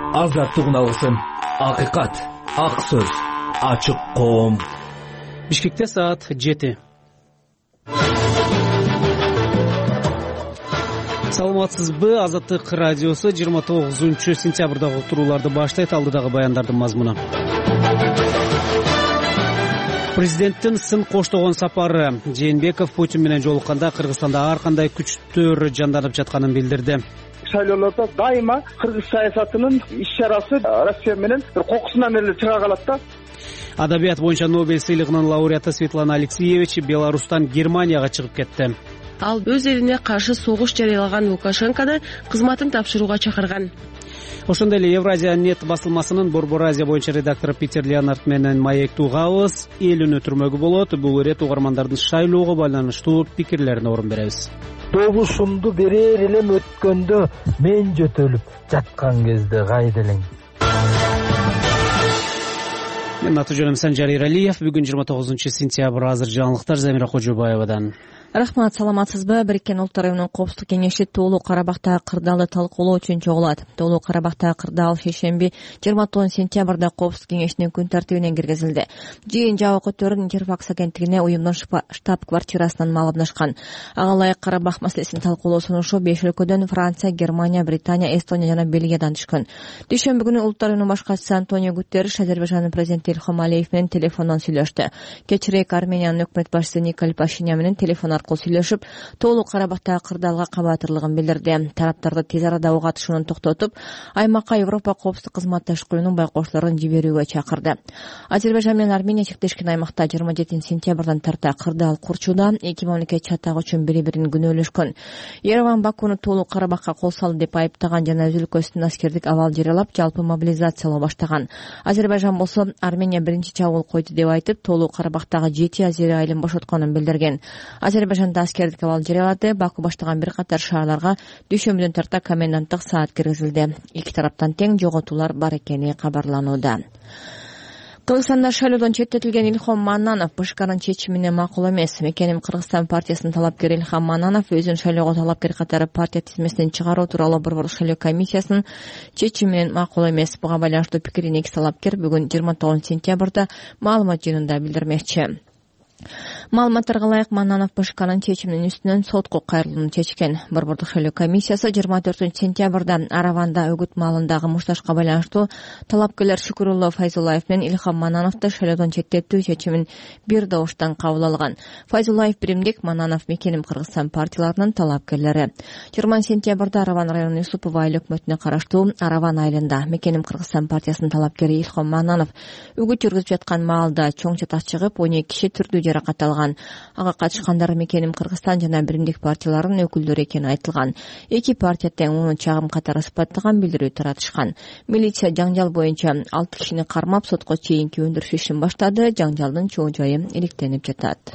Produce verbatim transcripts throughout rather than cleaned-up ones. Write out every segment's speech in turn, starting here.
азаттык үналгысын, акыйкат, ак сөз, ачык коом. Бишкекте саат жети. Саламатсызбы? Азаттык радиосу жыйырма тогузунчу сентябрдагы уктурууларды баштайт. Алдыдагы баяндардын мазмуну. Президенттин сын коштогон сапары. Жээнбеков Путин менен жолукканда Кыргызстанда ар кандай күчтөр жанданып жатканын билдирди. Шайлоолордо дайыма кыргыз саясатынын иш-чарасы Россия менен бир кокусунан эле чыга калат да. Адабият боюнча Нобель сыйлыгынын лауреаты Светлана Алексеевич Беларустан Германияга чыгып кетти. Ал өз элине каршы согуш жарыялаган Лукашенкону кызматын тапшырууга чакырган. Ошондой эле Евразия нет басылмасынын Борбор Азия боюнча редактору Питер Леонард менен маектугабыз эл өнөтүрмөгү болот. Бул ирет угармандардын шайлоого байланыштуу пикирлерине орун беребиз. Добушумду берер элем өткөндө мен жөтөлүп жаткан кезде кайда элең. Мен аты жөнүм Санжар Иралиев. Бүгүн жыйырма тогузунчу сентябрь. Азыр жаңылыктар Замира Кожобаевадан. Рахмат, саламатсызбы? Бириккен Улуттар уюмунун Коопсуздук кеңеши Тоолуу Карабактагы кырдаалды талкуулоо үчүн чогулат. Тоолуу Карабактагы кырдаал шейшемби жыйырма тогузунчу сентябрда Коопсуздук кеңешинин күн тартибине киргизилди. Жыйын жабык өтөрүн Интерфакс агенттигине уюмдун штаб-квартирасынан маалымдашкан. Ага ылайык Карабах маселесин талкуулоо сунушу беш өлкөдөн Франция, Германия, Британия, Эстония жана Бельгиядан түшкөн. Дүйшөмбү күнү Улуттар уюмунун башкачысы Антонио Гутерриш Азербайжандын президенти Илхам Алиев менен телефондон сүйлөштү. Кечирээк Армениянын өкмөт башчысы Николай Пашинян менен телефон аркылуу сүйлөшүп, Тоолуу Карабактагы кырдаалга кабатырлыгын билдирди. Тараптарды тез арада ого катышууну токтотуп, аймакка Европа коопсуздук кызматташтык уюмунун байкоочулорун жиберүүгө чакырды. Азербайжан менен Армения чектешкен аймакта жыйырма жетинчи сентябрдан тарта кырдаал курчууда эки мамлекет чатагы үчүн бири-бирин күнөөлөшкөн. Ереван Бакуну Тоолуу Карабакка кол салды деп айыптаган жана өз өлкөсүнөн аскердик абал жарыялап, жалпы мобилизациялоо баштаган. Азербайжан болсо Армения биринчи чабуул койду деп айтып, Тоолуу Карабактагы жети азери айылын бошотконун билдирген. Азербайжанда аскердик абал жарыялады. Баку баштаган бир катар шаарларга дүйшөмбүдөн тарта коменданттык саат киргизилди. Эки тараптан тең жоготуулар бар экени кабарланууда. Кыргызстанда шайлоодон четтетилген Илхам Маннанов БШКнын чечимине макул эмес. Мекеним Кыргызстан партиясынын талапкери Илхам Маннанов өзүн шайлоого талапкер катары партия тизмесинен чыгаруу тууралуу Борбор шайлоо комиссиясынын чечиминен макул эмес. Буга байланыштуу пикирин эки талапкер бүгүн жыйырма тогузунчу сентябрда маалымат жыйынында билдирмекчи. Маалыматтарга ылайык Маннанов БШКнын чечиминин үстүнөн сотко кайрылууну чечкен. Борбордук шайлоо комиссиясы жыйырма төртүнчү сентябрда Араванда өгүт маалындагы мушташка байланыштуу талапкерлер Шүкүрулло Файзуллаев менен Илхам Маннановду шайлоодон четтетүү чечимин бир добуштан кабыл алган. Файзуллаев Биримдик, Маннанов Мекеним Кыргызстан партияларынын талапкерлери. жыйырма сентябрда Араван районунун Юсупов айыл өкмөтүнө караштуу Араван айылында Мекеним Кыргызстан партиясынын талапкери Илхам Маннанов өгүт жүргүзүп жаткан маалда чоң чатак чыгып, он эки киши түрдүү жаракатталган. Ага катышкандар Мекеним Кыргызстан жана Биримдик партияларынын өкүлдөрү экени айтылган. Эки партия тең муну чагым катары сыпаттаган билдирүү таратышкан. Милиция жаңжал боюнча алты кишини кармап сотко чейинки өндүрүш ишин баштады. Жаңжалдын чоо жайы иликтенип жатат.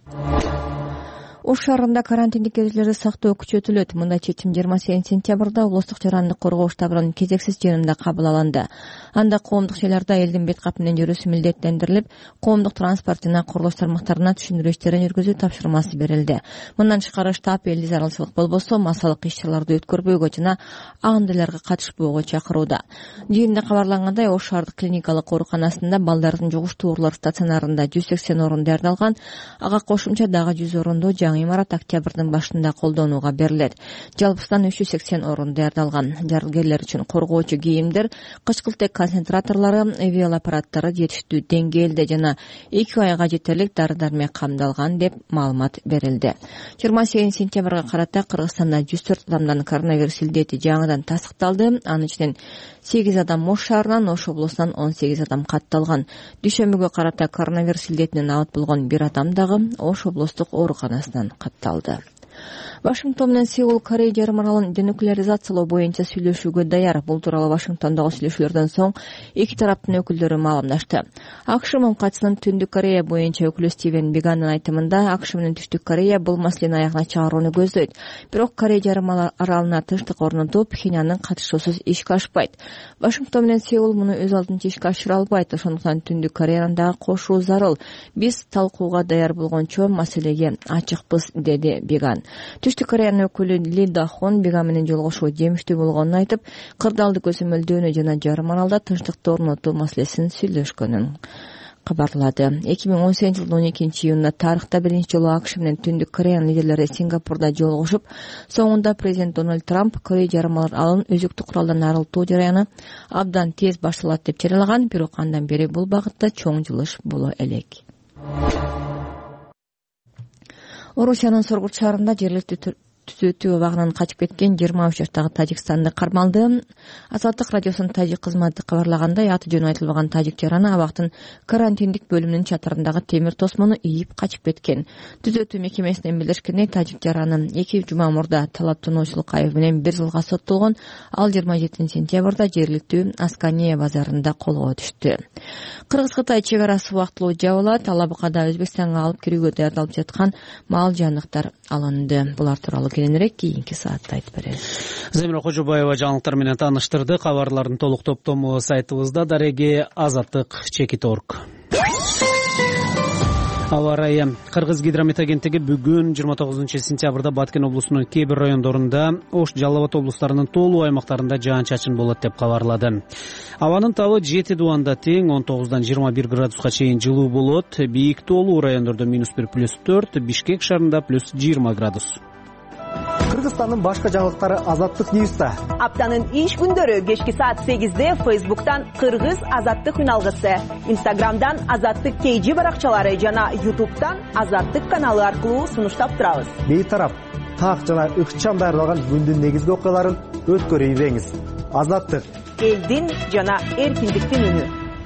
Ош шаарында карантиндик эрежелерди сактоо күчөтүлөт. Мындай чечим жыйырма сегизинчи сентябрда облустук жарандык коргоо штабынын кезексиз жыйынында кабыл алынды. Анда коомдук жайларда элдин бет кап менен жүрүүсү милдеттендирилип, коомдук транспорт жана курулуш тармактарына түшүндүрүү иштерин жүргүзүү тапшырмасы берилди. Мындан тышкары штаб элди зарылчылык болбосо массалык иш-чараларды өткөрбөөгө жана агындыларга катышпоого чакырууда. Жыйында кабарлангандай, Ош шаардык клиникалык ооруканасында балдардын жугуштуу оорулар стационарында жүз сексен орун даярдалган. Ага кошумча дагы жүз орондоо жаңы имарат октябрдын башында колдонууга берилет. Жалпысынан үч жүз сексен орун даярдалган. Жарылгерлер үчүн коргоочу кийимдер, кычкылтек концентраторлору, эвиал аппараттары жетиштүү деңгээлде жана эки айга жетерлик дары-дармек камдалган деп маалымат берилди. жыйырма сегизинчи сентябрга карата Кыргызстанда жүз төрт адамдан коронавирус илдети жаңыдан тастыкталды. Анын ичинен сегиз адам Ош шаарынан, Ош облусунан он сегиз адам катталган. Дүйшөмбүгө карата коронавирус илдетинен абат болгон бир адам дагы Ош облустук ооруканасынан катталды. Вашингтон менен Сеул Корея жарым аралын денуклеаризациялоо боюнча сүйлөшүүгө даяр. Бул тууралуу Вашингтондогу сүйлөшүүлөрдөн соң эки тараптын өкүлдөрү маалымдашты. АКШ мамкатчысынын Түндүк Корея боюнча өкүлү Стивен Биганын айтымында, АКШ менен Түштүк Корея бул маселени аягына чыгарууну көздөйт. Бирок Корея жарым аралына тынчтык орнотуп, Пхеньяндын катышуусуз ишке ашпайт. Вашингтон менен Сеул муну өз алдынча ишке ашыра албайт. Ошондуктан Түндүк Кореянын дагы кошуу зарыл. Биз талкууга даяр болгончо маселеге ачыкпыз, деди Биган. Түштүк Кореянын өкүлү Ли Дахон Бега менен жолугушуу жемиштүү болгонун айтып, кырдаалды көзөмөлдөөнү жана жарым аралда тынчтыкты орнотуу маселесин сүйлөшкөнүн кабарлады. эки миң он сегизинчи жылдын он экинчи июнунда тарыхта биринчи жолу АКШ менен Түндүк Кореянын лидерлери Сингапурда жолугушуп, соңунда президент Дональд Трамп Корея жарым аралын өзүктүү куралдан арылтуу жараяны абдан тез башталат деп жарыялаган, бирок андан бери бул багытта чоң жылыш боло элек. Орусиянын Соргут шаарында жергиликтүү түзөтүү абагынан качып кеткен жыйырма үч жаштагы тажикстандык кармалды. Азаттык радиосунун тажик кызматы кабарлагандай, аты жөнү айтылбаган тажик жараны абактын карантиндик бөлүмүнүн чатырындагы темир тосмону ийип качып кеткен. Түзөтүү мекемесинен билдиришкендей, тажик жараны эки жума мурда талаптануучулук айыбы менен бир жылга соттолгон. Ал жыйырма жетинчи сентябрда жергиликтүү Аскания базарында колго түштү. Кыргыз-Кытай чек арасы убактылуу жабылат. Алабыкада Өзбекстанга алып кирүүгө даярдалып жаткан мал жандыктар алынды. Булар тууралуу кийинирээк кийинки саатта айтып беребиз. Земира Кожобаева жаңылыктар менен тааныштырды. Кабарлардын толук топтому сайтыбызда. Дареги азаттык чекит точка орг. Аба ырайы. Кыргыз гидромет агенттиги бүгүн жыйырма тогузунчу сентябрда Баткен облусунун кээ бир райондорунда, Ош, Жалал Абад облустарынын тоолуу аймактарында жаан-чачын болот деп кабарлады. Абанын табы жети дубанда тең, он тогуздан жыйырма бир градуска чейин жылуу болот. Бийик тоолуу райондордо минус бир плюс төрт, Бишкек шаарында плюс жыйырма градус. Кыргызстандын башка жаңылыктары Азаттык Ньюста. Аптанын иш күндөрү кечки саат сегизде Фейсбуктан Кыргыз Азаттык үналгысы, Инстаграмдан Азаттык Кейжи баракчалары жана Ютубтан Азаттык каналы аркылуу сунуштап турабыз. Бейтарап, так жана ыкчам даярдалган күндүн негизги окуяларын өткөрүп ийбеңиз. Азаттык, элдин жана эркиндиктин үнү.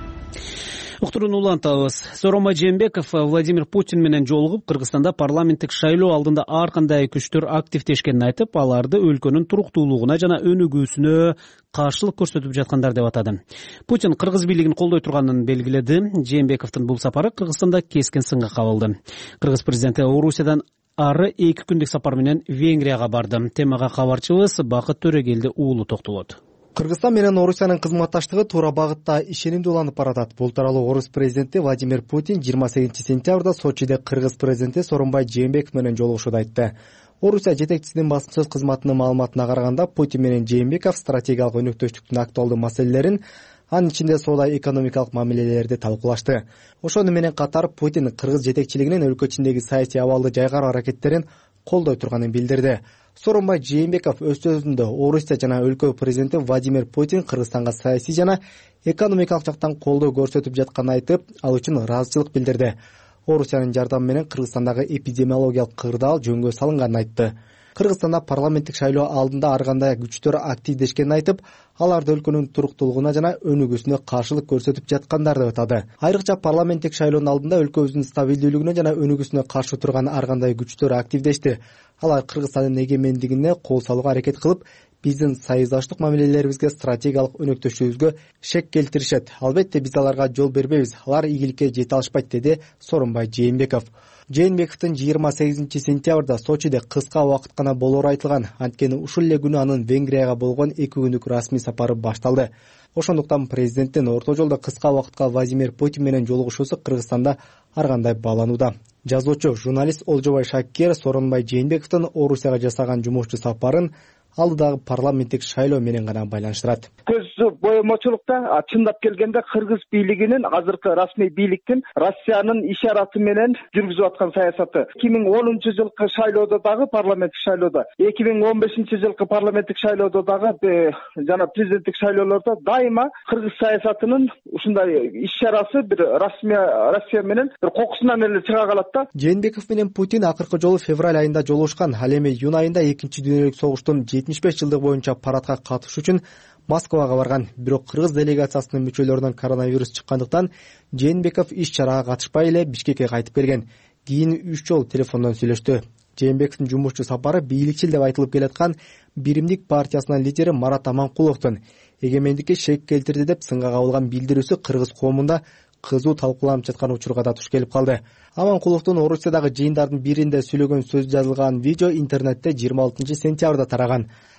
Уктурууну улантабыз. Сооронбай Жээнбеков Владимир Путин менен жолугуп, Кыргызстанда парламенттик шайлоо алдында ар кандай күчтөр активдешкенин айтып, аларды өлкөнүн туруктуулугуна жана өнүгүүсүнө каршылык көрсөтүп жаткандар деп атады. Путин кыргыз бийлигин колдой турганын белгиледи. Жээнбековдун бул сапары Кыргызстанда кескен сынга кабылды. Кыргыз президенти Орусиядан ары эки күндүк сапар менен Венгрияга барды. Темага кабарчыбыз Бакыт Төрөгелди уулу токтолот. Кыргызстан менен Орусиянын кызматташтыгы туура багытта ишенимдүү уланып баратат. Бул тууралуу Орус президенти Владимир Путин жыйырма сегизинчи сентябрда Сочиде Кыргыз президенти Сооронбай Жээнбеков менен жолугушууда айтты. Орусия жетекчисинин басым сөз кызматынын маалыматына караганда, Путин менен Жээнбеков стратегиялык өнөктөштүктүн актуалдуу маселелерин, анын ичинде соода-экономикалык мамилелерди талкуулашты. Ошону менен катар Путин кыргыз жетекчилигинин өлкө ичиндеги саясий абалды жайгаруу аракеттерин колдой турганын билдирди. Сооронбай Жээнбеков өз сөзүндө Орусия жана өлкө президенти Владимир Путин Кыргызстанга саясий жана экономикалык жактан колдоо көрсөтүп жатканын айтып, ал үчүн ыраазычылык билдирди. Орусиянын жардамы менен Кыргызстандагы эпидемиологиялык кырдаал жөнгө салынганын айтты. Кыргызстанда парламенттик шайлоо алдында ар кандай күчтөр активдешкенин айтып, аларды өлкөнүн туруктуулугуна жана өнүгүүсүнө каршылык көрсөтүп жаткандар деп атады. Айрыкча парламенттик шайлоонун алдында өлкөбүздүн стабилдүүлүгүнө жана өнүгүүсүнө каршы турган ар кандай күчтөр активдешти. Алар Кыргызстандын эгемендигине кол салууга аракет кылып, биздин союздаштык мамилелерибизге, стратегиялык өнөктөшүүбүзгө шек келтиришет. Албетте биз аларга жол бербейбиз. Алар ийгиликке жете алышпайт, деди Сооронбай Жээнбеков. Жээнбековдун жыйырма сегизинчи сентябрда Сочиде кыска убакыт гана болоору айтылган. Анткени ушул эле күнү анын Венгрияга болгон эки күндүк расмий сапары башталды. Ошондуктан президенттин орто жолдо кыска убакытка Владимир Путин менен жолугушуусу Кыргызстанда ар кандай бааланууда. Жазуучу, журналист Олжобай Шакир Сооронбай Жээнбековдун Орусияга жасаган жумушчу сапарын алдыдагы парламенттик шайлоо менен гана байланыштырат. Көз боемочулукта чындап келгенде кыргыз бийлигинин, азыркы расмий бийликтин Россиянын ишараты менен жүргүзүп аткан саясаты. эки миң онунчу жылкы шайлоодо дагы, парламенттик шайлоодо, эки миң он бешинчи жылкы парламенттик шайлоодо дагы жана президенттик шайлоолордо дайыма кыргыз саясатынын ушундай иш-чарасы бир расмий Россия менен бир кокусунан эле чыга калат да. Жээнбеков менен Путин акыркы жолу февраль айында жолугушкан. Ал эми июнь айында экинчи дүйнөлүк согуштун жетимиш беш жылдык боюнча парадка катышуу үчүн Москвага барган. Бирок кыргыз делегациясынын мүчөлөрүнөн коронавирус чыккандыктан Жээнбеков иш-чарага катышпай эле Бишкекке кайтып келген. Кийин үч жолу телефондон сүйлөштү. Жээнбековдун жумушчу сапары бийликчил деп айтылып келаткан Биримдик партиясынын лидери Марат Аманкуловдун эгемендикке шек келтирди деп сынга кабылган билдирүүсү кыргыз коомунда кызуу талкууланып жаткан учурга да туш келип калды. Аманкуловдун Орусиядагы жыйындардын биринде сүйлөгөн сөз жазылган видео интернетте жыйырма алтынчы сентябрда тараган.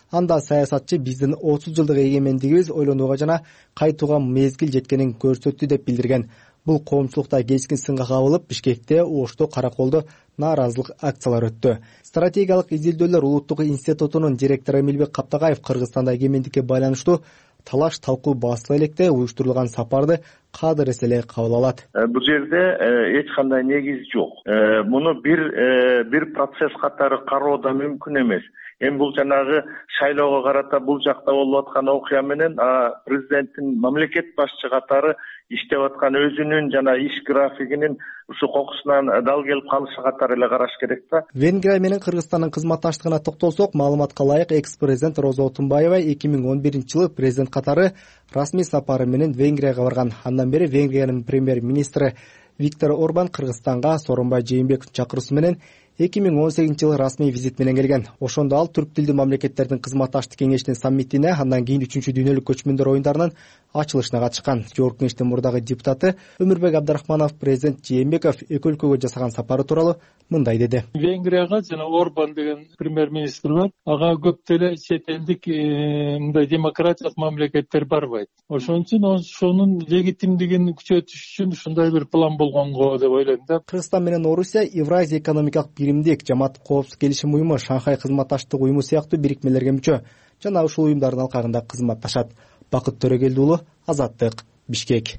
Анда саясатчы биздин отуз жылдык эгемендигибиз ойлонууга жана кайтууга мезгил жеткенин көрсөттү деп билдирген. Бул коомчулукта кескин сынга кабылып, Бишкекте, Ошто, Караколдо нааразылык акциялары өттү. Стратегиялык изилдөөлөр улуттук институтунун директору Эмилбек Каптагаев Кыргызстанда эгемендикке байланыштуу талаш талкуу басыла электе уюштурулган сапарды кадыр эле кабыл алат. Бул жерде эч кандай негиз жок. Муну бир бир процесс катары кароо да мүмкүн эмес. Эми бул жанагы шайлоого карата бул жакта болуп аткан окуя менен президенттин мамлекет башчы катары иштеп аткан өзүнүн жана иш графигинин ушу кокусунан дал келип калышы катары эле караш керек да. Венгрия менен Кыргызстандын кызматташтыгына токтолсок, маалыматка ылайык экс-президент Роза Отунбаева эки миң он биринчи жылы президент катары расмий сапары менен Венгрияга барган. Андан бери Венгриянын премьер-министри Виктор Орбан Кыргызстанга Сооронбай Жээнбековдун чакыруусу менен эки миң он сегизинчи жылы расмий визит менен келген. Ошондо ал түрк тилдүү мамлекеттердин кызматташтык кеңешинин саммитине, андан кийин үчүнчү дүйнөлүк көчмөндөр оюндарынын ачылышына катышкан. Жогорку кеңештин мурдагы депутаты Өмүрбек Абдрахманов президент Жээнбеков эки өлкөгө жасаган сапары тууралуу мындай деди. Венгрияга жана Орбан деген премьер-министр бар. Ага көп деле чет элдик мындай демократиялык мамлекеттер барбайт. Ошон үчүн ошонун легитимдигин күчөтүш үчүн ушундай бир план болгонго деп ойлойм да. Кыргызстан менен Орусия Евразия экономикалык биримдик, Жамааттык коопсуздук келишим уюму, Шанхай кызматташтык уюму сыяктуу бирикмелерге мүчө жана ушул уюмдардын алкагында кызматташат. Бакыт Төрөгелди уулу, Азаттык, Бишкек.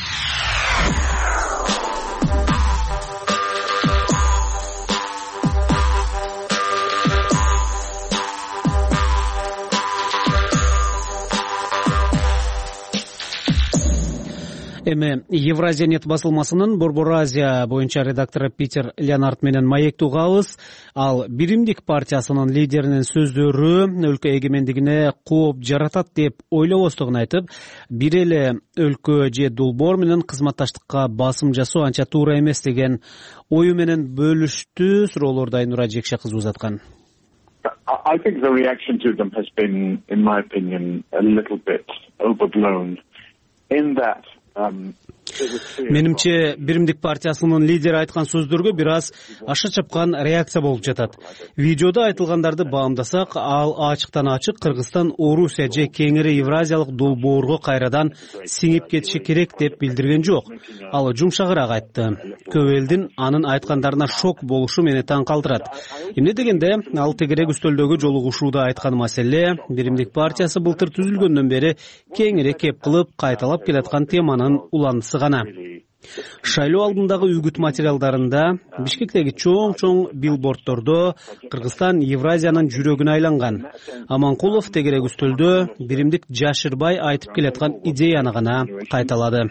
Эми Евразия нет басылмасынын Борбор Азия боюнча редактору Питер Леонард менен маектүү угабыз. Ал Биримдик партиясынын лидеринин сөздөрү өлкө эгемендигине кооп жаратат деп ойлобостугун айтып, бир эле өлкө же долбоор менен кызматташтыкка басым жасоо анча туура эмес деген ою менен бөлүштү. Суроолорду Айнура Жекше кызы узаткан. I think the reaction to them has been, in my opinion, a little bit overblown in that Менимче Биримдик партиясынын лидери айткан сөздөргө бир аз аша чапкан реакция болуп жатат. Видеодо айтылгандарды баамдасак, ал ачыктан ачык Кыргызстан Орусия же кеңири Евразиялык долбоорго кайрадан сиңип кетиши керек деп билдирген жок. Ал жумшагыраак айтты. Көп элдин анын айткандарына шок болушу мени таң калтырат. Эмне дегенде, ал тегерек үстөлдөгү жолугушууда айткан маселе Биримдик партиясы былтыр түзүлгөндөн бери кеңири кеп кылып кайталап келаткан теманын уландысы гана. Шайлоо алдындагы үгүт материалдарында Бишкектеги чоң-чоң билбордтордо Кыргызстан Евразиянын жүрөгүнө айланган. Аманкулов тегерек үстөлдө Биримдик жашырбай айтып келаткан идеяны гана кайталады.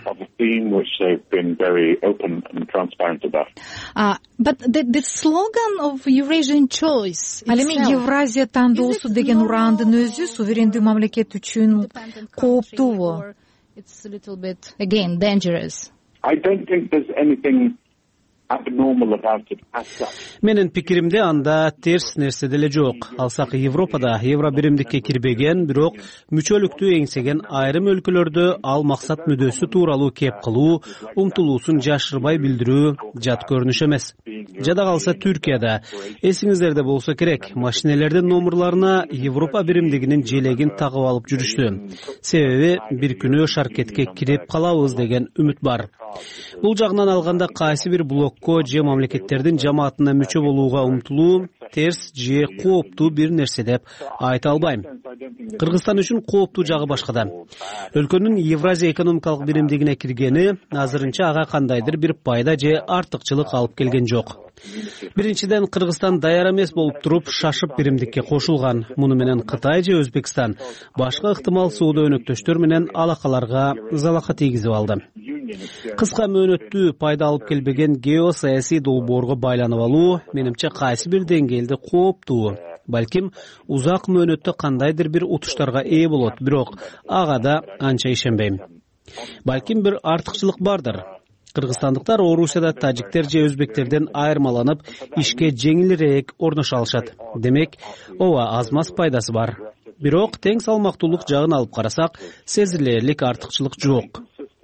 Ал эми Евразия тандоосу деген ураандын өзү суверендүү мамлекет үчүн кооптуубу? It's a little bit, again, dangerous. I don't think there's anything abnormal about it as such. Менин пикиримде анда терс нерсе деле жок. Алсак Европада Евро биримдикке кирбеген, бирок мүчөлүктү эңсеген айрым өлкөлөрдө ал максат мүдөсү тууралуу кеп кылуу, умтулуусун жашырбай билдирүү жат көрүнүш эмес. Жада калса Түркияда эсиңиздерде болсо керек, машинелердин номерларына Европа биримдигинин желегин тагып алып жүрүштү. Себеби бир күнү шаркетке кирип калабыз деген үмүт бар. Бул жагынан алганда кайсы бир блокко же мамлекеттердин жамаатына мүчө болууга умтулуу терс же кооптуу бир нерсе деп айта албайм. Кыргызстан үчүн кооптуу жагы башкада. Өлкөнүн Евразия экономикалык биримдигине киргени азырынча ага кандайдыр бир пайда же артыкчылык алып келген жок. Биринчиден, Кыргызстан даяр эмес болуп туруп шашып биримдикке кошулган. Муну менен Кытай же Өзбекстан башка ыктымал соода өнөктөштөр менен алакаларга залака тийгизип алды. Кыска мөөнөттүү пайда алып келбеген геосаясий долбоорго байланып алуу менимче кайсы бир деңгээлде кооптуу. Балким узак мөөнөттө кандайдыр бир утуштарга ээ болот, бирок ага да анча ишенбейм. Балким бир артыкчылык бардыр. Кыргызстандыктар Орусияда тажиктер же өзбектерден айырмаланып, ишке жеңилирээк орношо алышат. Демек, ооба аз-маз пайдасы бар. Бирок тең салмактуулук жагын алып карасак, сезилерлик артыкчылык жок.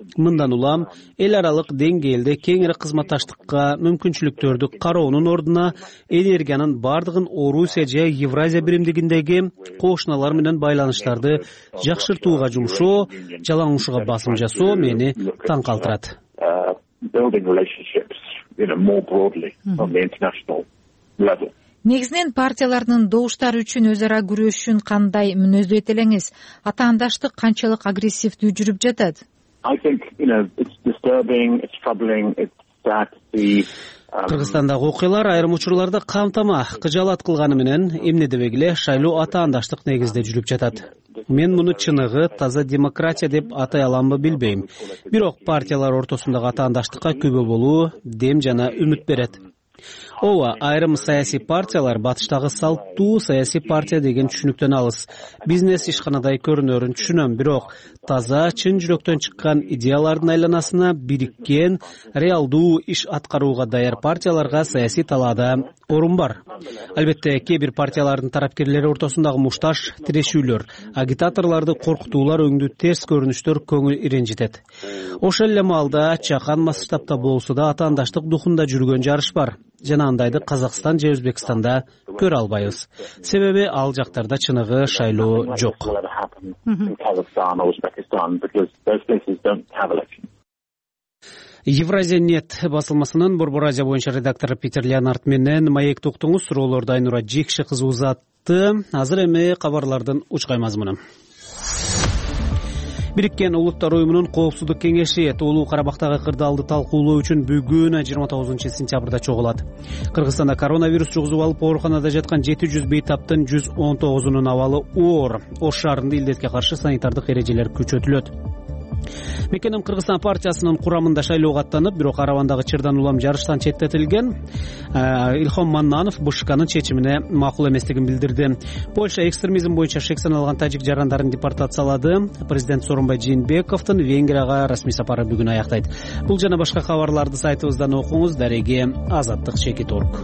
Мындан улам эл аралык деңгээлде кеңири кызматташтыкка мүмкүнчүлүктөрдү кароонун ордуна энергиянын бардыгын Орусия же Евразия биримдигиндеги кошуналар менен байланыштарды жакшыртууга жумшоо, жалаңушууга басым жасоо мени таң калтырат. Негизинен партиялардын добуштары үчүн өз ара күрөшүн кандай мүнөздөйт элеңиз? Атаандаштык канчалык агрессивдүү жүрүп жатат? Кыргызстандагы окуялар айрым учурларда камтама, кыжаалат кылганы менен эмне дебегиле шайлоо атаандаштык негизде жүрүп жатат. Мен муну чыныгы таза демократия деп атай аламбы билбейм. Бирок партиялар ортосундагы атаандаштыкка күбө болуу дем жана үмүт берет. Ооба, айрым саясий партиялар батыштагы салттуу саясий партия деген түшүнүктөн алыс. Бизнес ишканадай көрүнөрүн түшүнөм, бирок таза чын жүрөктөн чыккан идеялардын айланасына бириккен, реалдуу иш аткарууга даяр партияларга саясий талаада орун бар. Албетте, кээ бир партиялардын тарапкерлери ортосундагы мушташ тирешүүлөр, агитаторлорду коркутуулар өңдүү терс көрүнүштөр көңүл иренжитет. Ошол эле маалда чакан масштабта болсо да атаандаштык духунда жүргөн жарыш бар. Жана андайды Казакстан же Өзбекстанда көрө албайбыз. Себеби ал жактарда чыныгы шайлоо жок. Евразия нет басылмасынын Борбор Азия боюнча редактору Питер Леонард менен маекти уктуңуз. Суроолорду Айнура Жекши кызы узатты. Азыр эми кабарлардын учкай мазмуну. Бириккен Улуттар уюмунун Коопсуздук кеңеши Тоолуу Карабактагы кырдаалды талкуулоо үчүн бүгүн жыйырма тогузунчу сентябрда чогулат. Кыргызстанда коронавирус жугузуп алып ооруканада жаткан жети жүз бейтаптын жүз он тогузунун абалы оор. Ош шаарында илдетке каршы санитардык эрежелер күчөтүлөт. Мекенем Кыргызстан партиясынын курамында шайлоого аттанып, бирок Аравандагы Чырдан улам жарыштан четтетилген Илхом Маннанов БШКнын чечимине макул эместигин билдирди. Польша экстремизм боюнча шек саналган тажик жарандарын депортациялады. Президент Сооронбай Жээнбековдун Венгрияга расмий сапары бүгүн аяктайт. Бул жана башка кабарларды сайтыбыздан окуңуз. Дареги Азаттык Чекит орг.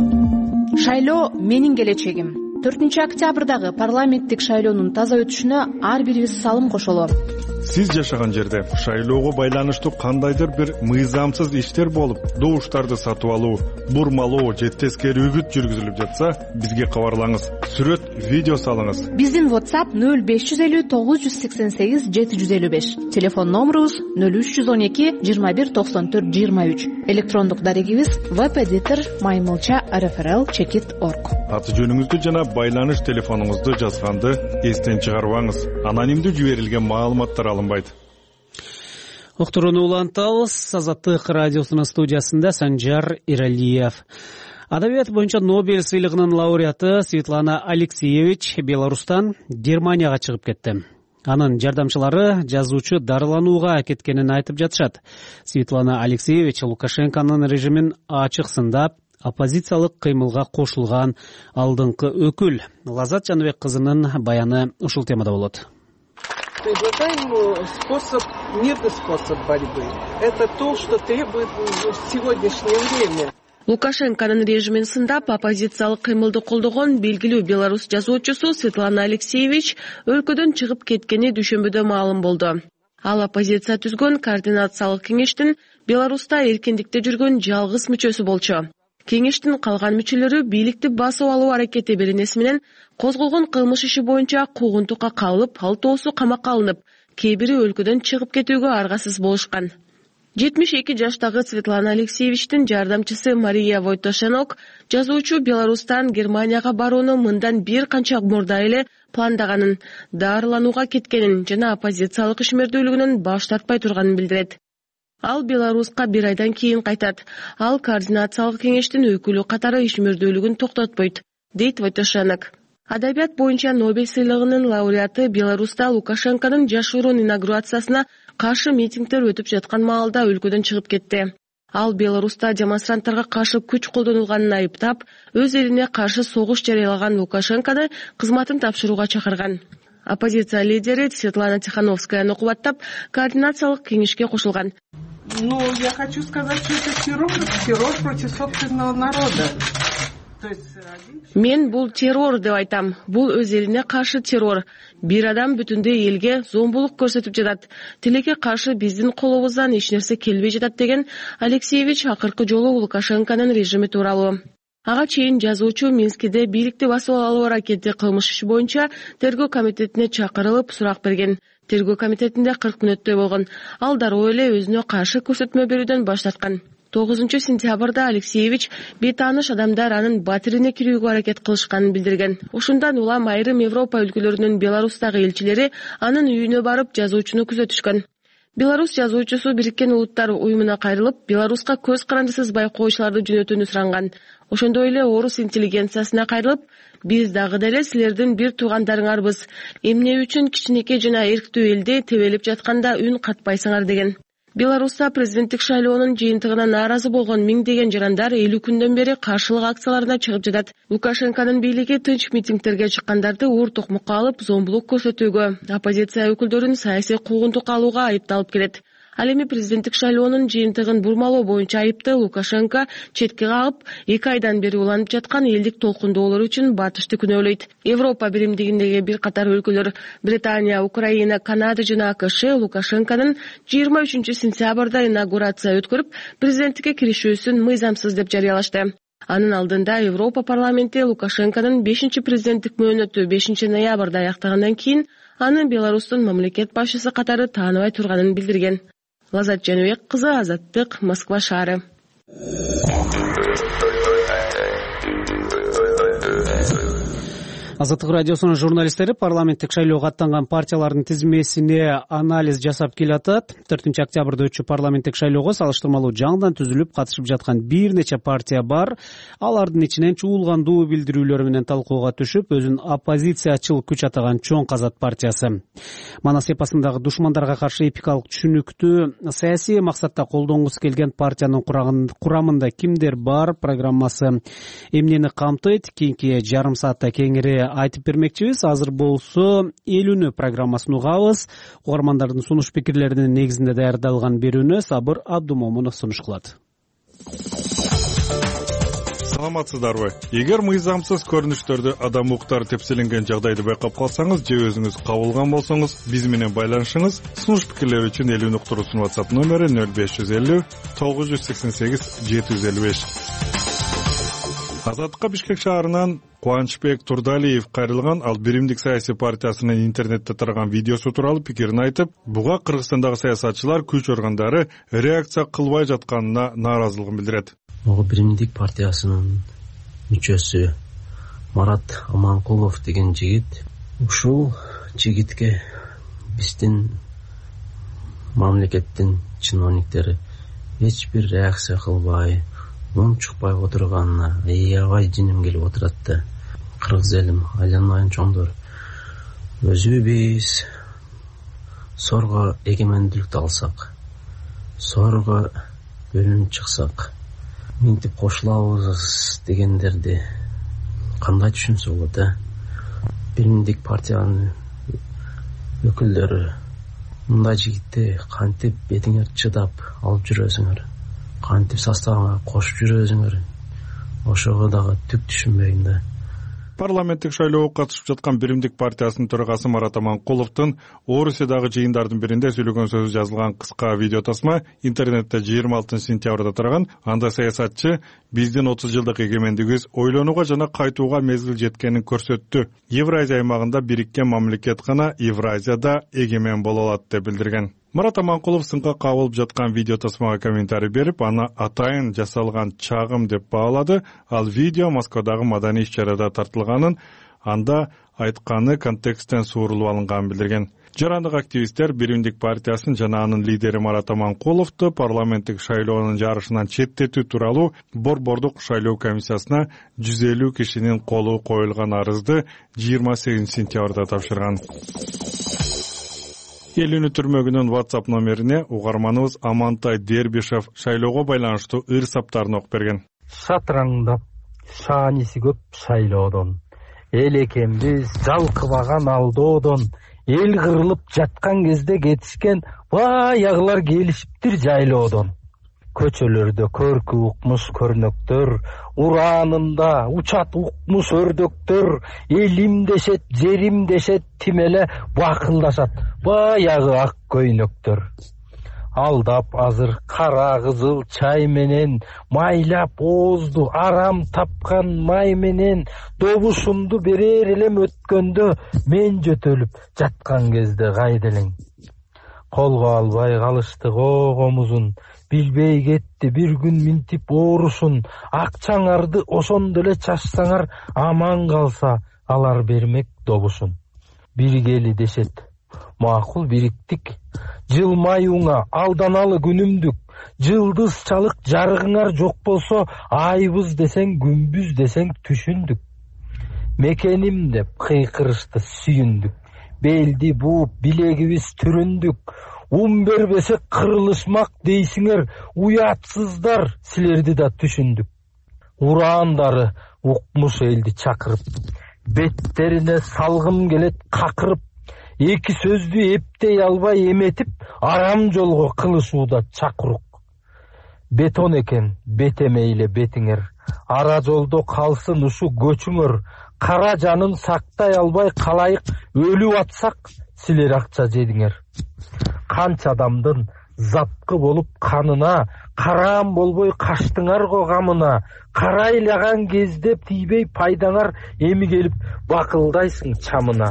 Шайлоо менин келечегим. төртүнчү октябрдагы парламенттик шайлоонун таза өтүшүнө ар бирибиз салым кошолу. Сиз жашаган жерде шайлоого байланыштуу кандайдыр бир мыйзамсыз иштер болуп, добуштарды сатып алуу, бурмалоо же тескери үгүт жүргүзүлүп жатса, бизге кабарлаңыз. Сүрөт, видео салыңыз. Биздин WhatsApp нөл беш жүз элүү тогуз жүз сексен сегиз жети жүз элүү беш. Телефон номерубуз нөл үч жүз он эки жыйырма бир токсон төрт жыйырма үч. Электрондук дарегибиз веб-эдитор маймылча эр эф эр эл чекит орг. Аты жөнүңүздү жана байланыш телефонуңузду жазганды эстен чыгарбаңыз. Анонимдүү жиберилген маалыматтар алынбайт. Уктурууну улантабыз. Азаттык радиосунун студиясында Санжар Иралиев. Адабият боюнча Нобель сыйлыгынын лауреаты Светлана Алексеевич Беларустан Германияга чыгып кетти. Анын жардамчылары жазуучу дарыланууга кеткенин айтып жатышат. Светлана Алексеевич Лукашенконун режимин ачык сындап, оппозициялык кыймылга кошулган алдыңкы өкүл. Лазат Жаныбек кызынын баяны ушул темада болот. Предлагаем способ, мирный способ борьбы. Это то, что требует в сегодняшнее время. Лукашенконун режимин сындап, оппозициялык кыймылды колдогон белгилүү Беларусь жазуучусу Светлана Алексеевич өлкөдөн чыгып кеткени дүйшөмбүдө маалым болду. Ал оппозиция түзгөн координациялык кеңештин Беларуста эркиндикте жүргөн жалгыз мүчөсү болчу. Кеңештин калган мүчөлөрү бийликти басып алуу аракети беренеси менен козголгон кылмыш иши боюнча куугунтукка кабылып, алтоосу камакка алынып, кээ бири өлкөдөн чыгып кетүүгө аргасыз болушкан. жетимиш эки жаштагы Светлана Алексеевичтин жардамчысы Мария Войтошенок жазуучу Беларустан Германияга барууну мындан бир канча мурда эле пландаганын, дарыланууга кеткенин жана оппозициялык ишмердүүлүгүнөн баш тартпай турганын билдирет. Ал Беларуска бир айдан кийин кайтат. Ал координациялык кеңештин өкүлү катары ишмердүүлүгүн токтотпойт, дейт Войтошенок. Адабият боюнча Нобель сыйлыгынын лауреаты Беларуста Лукашенконун жашыруун инаугурациясына каршы митингдер өтүп жаткан маалда өлкөдөн чыгып кетти. Ал Беларуста демонстранттарга каршы күч колдонулганын айыптап, өз элине каршы согуш жарыялаган Лукашенкону кызматын тапшырууга чакырган. Оппозиция лидери Светлана Тихановскаяны кубаттап, координациялык кеңешке кошулган. Ну, я хочу сказать, что это террор, террор против собственного народа. мен бул террор деп айтам. Бул өз элине каршы террор. Бир адам бүтүндөй элге зомбулук көрсөтүп жатат. Тилекке каршы биздин колубуздан эч нерсе келбей жатат деген Алексеевич акыркы жолу Лукашенконун режими тууралуу. Ага чейин жазуучу Минскиде бийликти басып алуу аракети кылмыш иши боюнча тергөө комитетине чакырылып сурак берген. Тергөө комитетинде кырк мүнөттөй болгон. Ал дароо эле өзүнө каршы көрсөтмө берүүдөн баш тарткан. тогузунчу сентябрда Алексеевич бейтааныш адамдар анын батирине кирүүгө аракет кылышканын билдирген. Ошондан улам айрым Европа өлкөлөрүнүн Беларустагы элчилери анын үйүнө барып жазуучуну күзөтүшкөн. Беларусь жазуучусу Бириккен Улуттар уюмуна кайрылып, Беларуска көз карандысыз байкоочуларды жөнөтүүнү суранган. Ошондой эле орус интеллигенциясына кайрылып, биз дагы деле силердин бир туугандарыңарбыз. Эмне үчүн кичинекей жана эрктүү элде тебелип жатканда үн катпайсыңар деген. Беларуста президенттик шайлоонун жыйынтыгына нааразы болгон миңдеген жарандар элүү күндөн бери каршылык акцияларына чыгып жатат. Лукашенконун бийлиги тынч митингтерге чыккандарды уур токмокко алып, зомбулук көрсөтүүгө, оппозиция өкүлдөрүн саясий куугунтук алууга айыпталып келет. Ал эми президенттик шайлоонун жыйынтыгын бурмалоо боюнча айыпты Лукашенко четке кагып, эки айдан бери уланып жаткан элдик толкундоолор үчүн батышты күнөөлөйт. Европа биримдигиндеги бир катар өлкөлөр Британия, Украина, Канада жана АКШ Лукашенконун жыйырма үчүнчү сентябрда инаугурация өткөрүп, президенттикке киришүүсүн мыйзамсыз деп жарыялашты. Анын алдында Европа парламенти Лукашенконун бешинчи президенттик мөөнөтү бешинчи ноябрда аяктагандан кийин аны Беларустун мамлекет башчысы катары тааныбай турганын билдирген. Лазат Жаныбек кызы, Азаттык, Москва шаары. Азаттык радиосунун журналисттери парламенттик шайлоого аттанган партиялардын тизмесине анализ жасап келатат. төртүнчү октябрда өтчү парламенттик шайлоого салыштырмалуу жаңыдан түзүлүп катышып жаткан бир нече партия бар. Алардын ичинен чуулгандуу билдирүүлөр менен талкууга түшүп, өзүн оппозициячыл күч атаган Чоң Казат партиясы. Манас эпосундагы душмандарга каршы эпикалык түшүнүктүү саясий максатта колдонгусу келген партиянын курамында кимдер бар программасы эмнени камтыйт? Кийинки жарым саатта кеңири айтып бермекчибиз. Азыр болсо элүүнү программасын угабыз. Угармандардын сунуш пикирлеринин негизинде даярдалган берүүнү Сабыр Абдумомунов сунуш кылат. Саламатсыздарбы? Эгер мыйзамсыз көрүнүштөрдү адам укуктары тепселенген жагдайды байкап калсаңыз же өзүңүз кабылган болсоңуз, биз менен байланышыңыз. Сунуш пикирлер үчүн элүүнү уктуруусунун WhatsApp номери нөл беш жүз элүү тогуз жүз сексен сегиз жети жүз элүү беш. Азаттыкка Бишкек шаарынан Кубанычбек Турдалиев кайрылган. Ал Биримдик саясий партиясынын интернетте тараган видеосу тууралуу пикирин айтып, буга Кыргызстандагы саясатчылар, күч органдары реакция кылбай жатканына нааразылыгын билдирет. Могу Биримдик партиясынын мүчөсү Марат Аманкулов деген жигит, ушул жигитке биздин мамлекеттин чиновниктери эч бир реакция кылбай, мун чукпай отурганына аябай жиним келип отурат да. Кыргыз элим, айланмайын чоңдор, өзүбүз сорго эгемендүүлүктү алсак, сорго бөлүнүп чыксак, минтип кошулабыз дегендерди кандай түшүнсө болот, э? Биримдик партиянын өкүлдөрү мындай жигитти кантип бетиңер чыдап алып жүрөсүңөр, кантип составыңа кошуп жүрөсүңөр, ошого дагы түк түшүнбөйм да. Парламенттик шайлоого катышып жаткан Биримдик партиясынын төрагасы Марат Аманкуловдун Орусиядагы жыйындардын биринде сүйлөгөн сөзү жазылган кыска видео тасма интернетте жыйырма алтынчы сентябрда тараган. Анда саясатчы биздин отуз жылдык эгемендигибиз ойлонууга жана кайтууга мезгил жеткенин көрсөттү. Евразия аймагында бириккен мамлекет гана Евразияда эгемен боло алат деп билдирген. Марат Аманкулов сынка кабылып жаткан видео тасмага комментарий берип, аны атайын жасалган чагым деп баалады. Ал видео Москвадагы маданий иш-чарада тартылганын, анда айтканы контексттен суурулуп алынганын билдирген. Жарандык активисттер Биримдик партиясын жана анын лидери Марат Аманкуловду парламенттик шайлоонун жарышынан четтетүү тууралуу Борбордук шайлоо комиссиясына жүз элүү кишинин колу коюлган арызды жыйырма сегизинчи сентябрда тапшырган. Элүүнү түрмөгүнүн WhatsApp номерине угарманыбыз Амантай Дербишев шайлоого байланыштуу ыр саптарын окуп берген. Шатыраңдап, шааниси көп шайлоодон, эл экенбиз жалкыбаган алдоодон, эл кырылып жаткан кезде кетишкен баягылар келишиптир жайлоодон. көчөлөрдө көркү укмуш көрнөктөр, ураанында учат укмуш өрдөктөр, элим дешет, жерим дешет, тимеле бакылдашат баягы ак көйнөктөр. Алдап азыр кара кызыл чай менен, майлап оозду арам тапкан май менен, добушумду берер элем өткөндө, мен жөтөлүп жаткан кезде кайда элең. Колго албай калышты когомузун, билбей кетти бир күн минтип оорушун, акчаңарды ошондо эле чачсаңар, аман калса алар бермек добушун. Биргели дешет, макул бириктик, жылмаюңа алданалы күнүмдүк, жылдыз чалык жарыгыңар жок болсо, айбыз десең күнбүз десең түшүндүк. Мекеним деп кыйкырышты сүйүндүк, белди бууп билегибиз түрүндүк, ун бербесе кырылышмак дейсиңер, уятсыздар, силерди да түшүндүк. Ураандары укмуш элди чакырып, беттерине салгым келет какырып, эки сөздү эптей албай эметип, арам жолго кылышууда чакырук. Бетон экен бетемейле бетиңер, ара жолдо калсын ушу көчүңөр, кара жанын сактай албай калайык өлүп атсак, силер акча жедиңер. Канча адамдын запкы болуп канына, караам болбой каштыңар го гамына, карайлаган кезде тийбей пайдаңар, эми келип бакылдайсың чамына.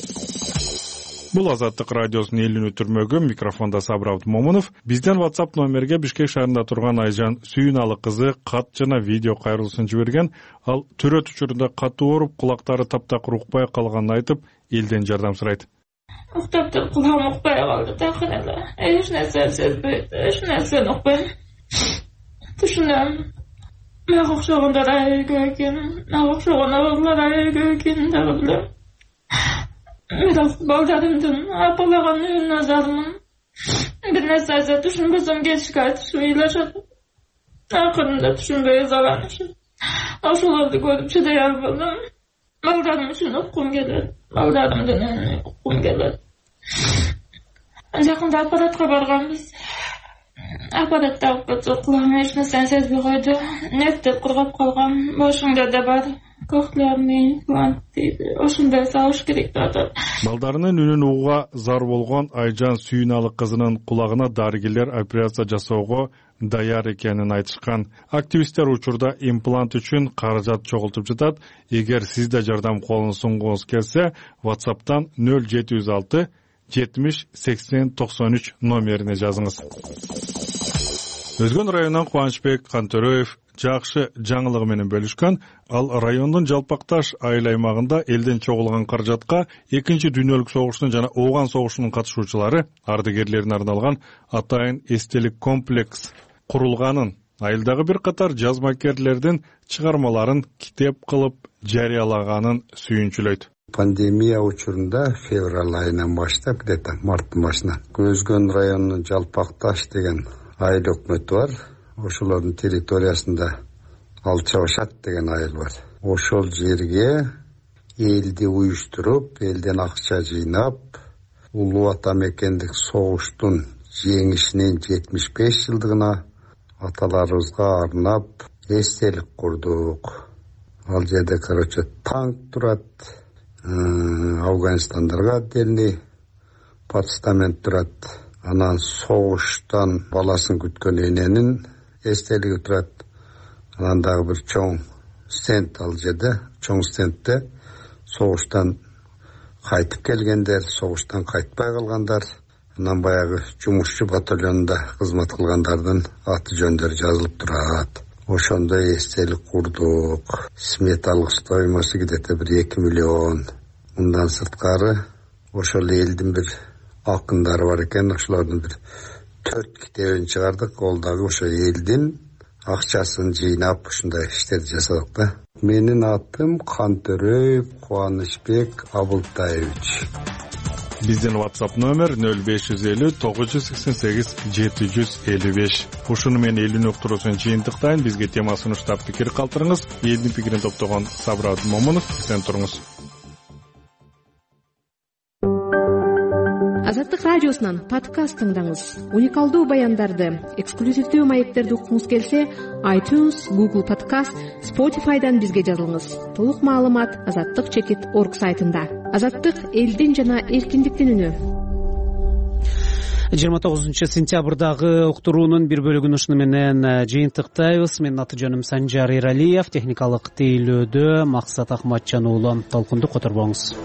Бул Азаттык радиосунун элүүнү түрмөгү, микрофонда Сабыр Момунов. Бизден WhatsApp номерге Бишкек шаарында турган Айжан Сүйүналы кызы кат жана видео кайрылысын жиберген. Ал төрөт учурунда катуу ооруп, кулактары таптакыр укпай калганын айтып, элден жардам сурайт. Уктап туруп кулагым укпай калды, такыр эле. Эч нерсе сезбейт, эч нерсени укпайм. Түшүнөм. Мага окшогондор айгө экен, мага окшогон балдар айгө экенин дагы билем. Мен балдарымдын апалаган үйүн назармын. Бир нерсе айтса түшүнбөсөм кечке айтышып ыйлашат. Акырында түшүнбөй ызаланышып. Ошолорду көрүп чыдай албадым. Балдарым үчүн уккум келет. Балдарымдын үйүнө уккум келет. Жакында аппаратка барганбыз. Аппаратта окутуп кулагым эч нерсени сезбей койду. Нефтеп кургап калган. Башыңда да бар. Кохлеарный имплант дейди. Ошондой салыш керек деп атат. Балдарынын үнүн угууга зар болгон Айжан Сүйүналы кызынын кулагына дарыгерлер операция жасоого даяр экенин айтышкан. Активисттер учурда имплант үчүн каражат чогултуп жатат. Эгер сиз да жардам колун сунгуңуз келсе, WhatsApp'тан нөл жети жүз алты жетимиш сексен токсон үч номерине жазыңыз. Өзгөн районунан Кубанычбек Кантөрөев жакшы жаңылыгы менен бөлүшкөн. Ал райондун Жалпакташ айыл аймагында элден чогулган каражатка экинчи дүйнөлүк согуштун жана Ооган согушунун катышуучулары ардагерлерине арналган атайын эстелик комплекс курулганын, айылдагы бир катар жазмакерлердин чыгармаларын китеп кылып жарыялаганын сүйүнчүлөйт. Пандемия учурунда февраль айынан баштап, где-то марттын башынан Өзгөн районунун Жалпакташ деген айыл өкмөтү бар. Ошолордун территориясында Алчабашат деген айыл бар. Ошол жерге элди уюштуруп, элден акча жыйнап, Улуу Ата мекендик согуштун жеңишинин жетимиш беш жылдыгына аталарыбызга арнап эстелик курдук. Ал жерде, короче, танк турат, Афганистандарга отдельный постамент турат. Анан согуштан баласын күткөн эненин эстелиги турат. Анан дагы бир чоң стенд ал жерде, чоң стендте согуштан кайтып келгендер, согуштан кайтпай калгандар, анан баягы жумушчу батальонунда кызмат кылгандардын аты жөндөрү жазылып турат. Ошондой эстелик курдук. Сметалык стоимости где-то бир эки миллион. Мындан сырткары ошол элдин бир акындары бар экен, ошолордун бир төрт китебин чыгардык. Ол дагы ошо элдин акчасын жыйнап ушундай иштерди жасадык да. Менин атым Кантөрөев Кубанычбек Абылтаевич. Биздин WhatsApp номер нөл беш жүз элүү тогуз жүз сексен сегиз жети жүз элүү беш. Ушуну мен элүүнү уктуруусун жыйынтыктайын. Бизге тема сунуштап пикир калтырыңыз. Элдин пикирин топтогон Сабыр Момунов. Сен туруңуз. Азаттык радиосунан подкаст тыңдаңыз. Уникалдуу баяндарды, эксклюзивдүү маектерди уккуңуз келсе, iTunes, Google Podcast, Spotify'дан бизге жазылыңыз. Толук маалымат азаттык чекит точка орг сайтында. Азаттык элдин жана эркиндиктин үнү. жыйырма тогузунчу сентябрдагы уктуруунун бир бөлүгүн ушуну менен жыйынтыктайбыз. Менин аты жөнүм Санжар Эралиев, техникалык тейлөөдө Максат Акматжан уулу. Толкунду которбоңуз.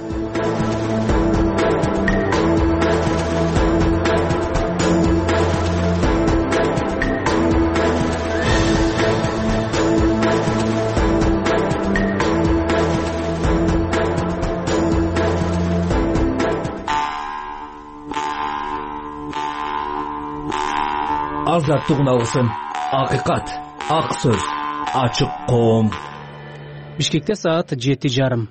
Азаттык үналгысын, акыйкат, ак сөз, ачык коом. Бишкекте саат жети жарым.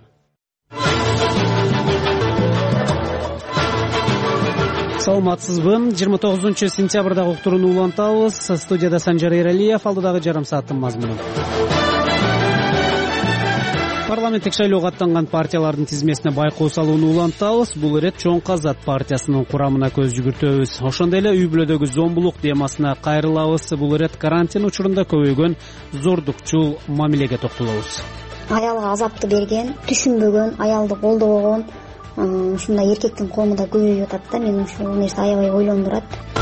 Саламатсызбы? жыйырма тогузунчу сентябрдагы уктурууну улантабыз. Студияда Санжар Эралиев, алдыдагы жарым сааттын мазмуну. Парламенттик шайлоого аттанган партиялардын тизмесине байкоо салууну улантабыз. Бул ирет Чоң Казат партиясынын курамына көз жүгүртөбүз. Ошондой эле үй бүлөдөгү зомбулук темасына кайрылабыз. Бул ирет карантин учурунда көбөйгөн зордукчул мамилеге токтолобуз. Аялга азапты берген, түшүнбөгөн, аялды колдобогон ушундай эркектин коому да көбөйүп атат да. Мени ушул нерсе аябай ойлондурат.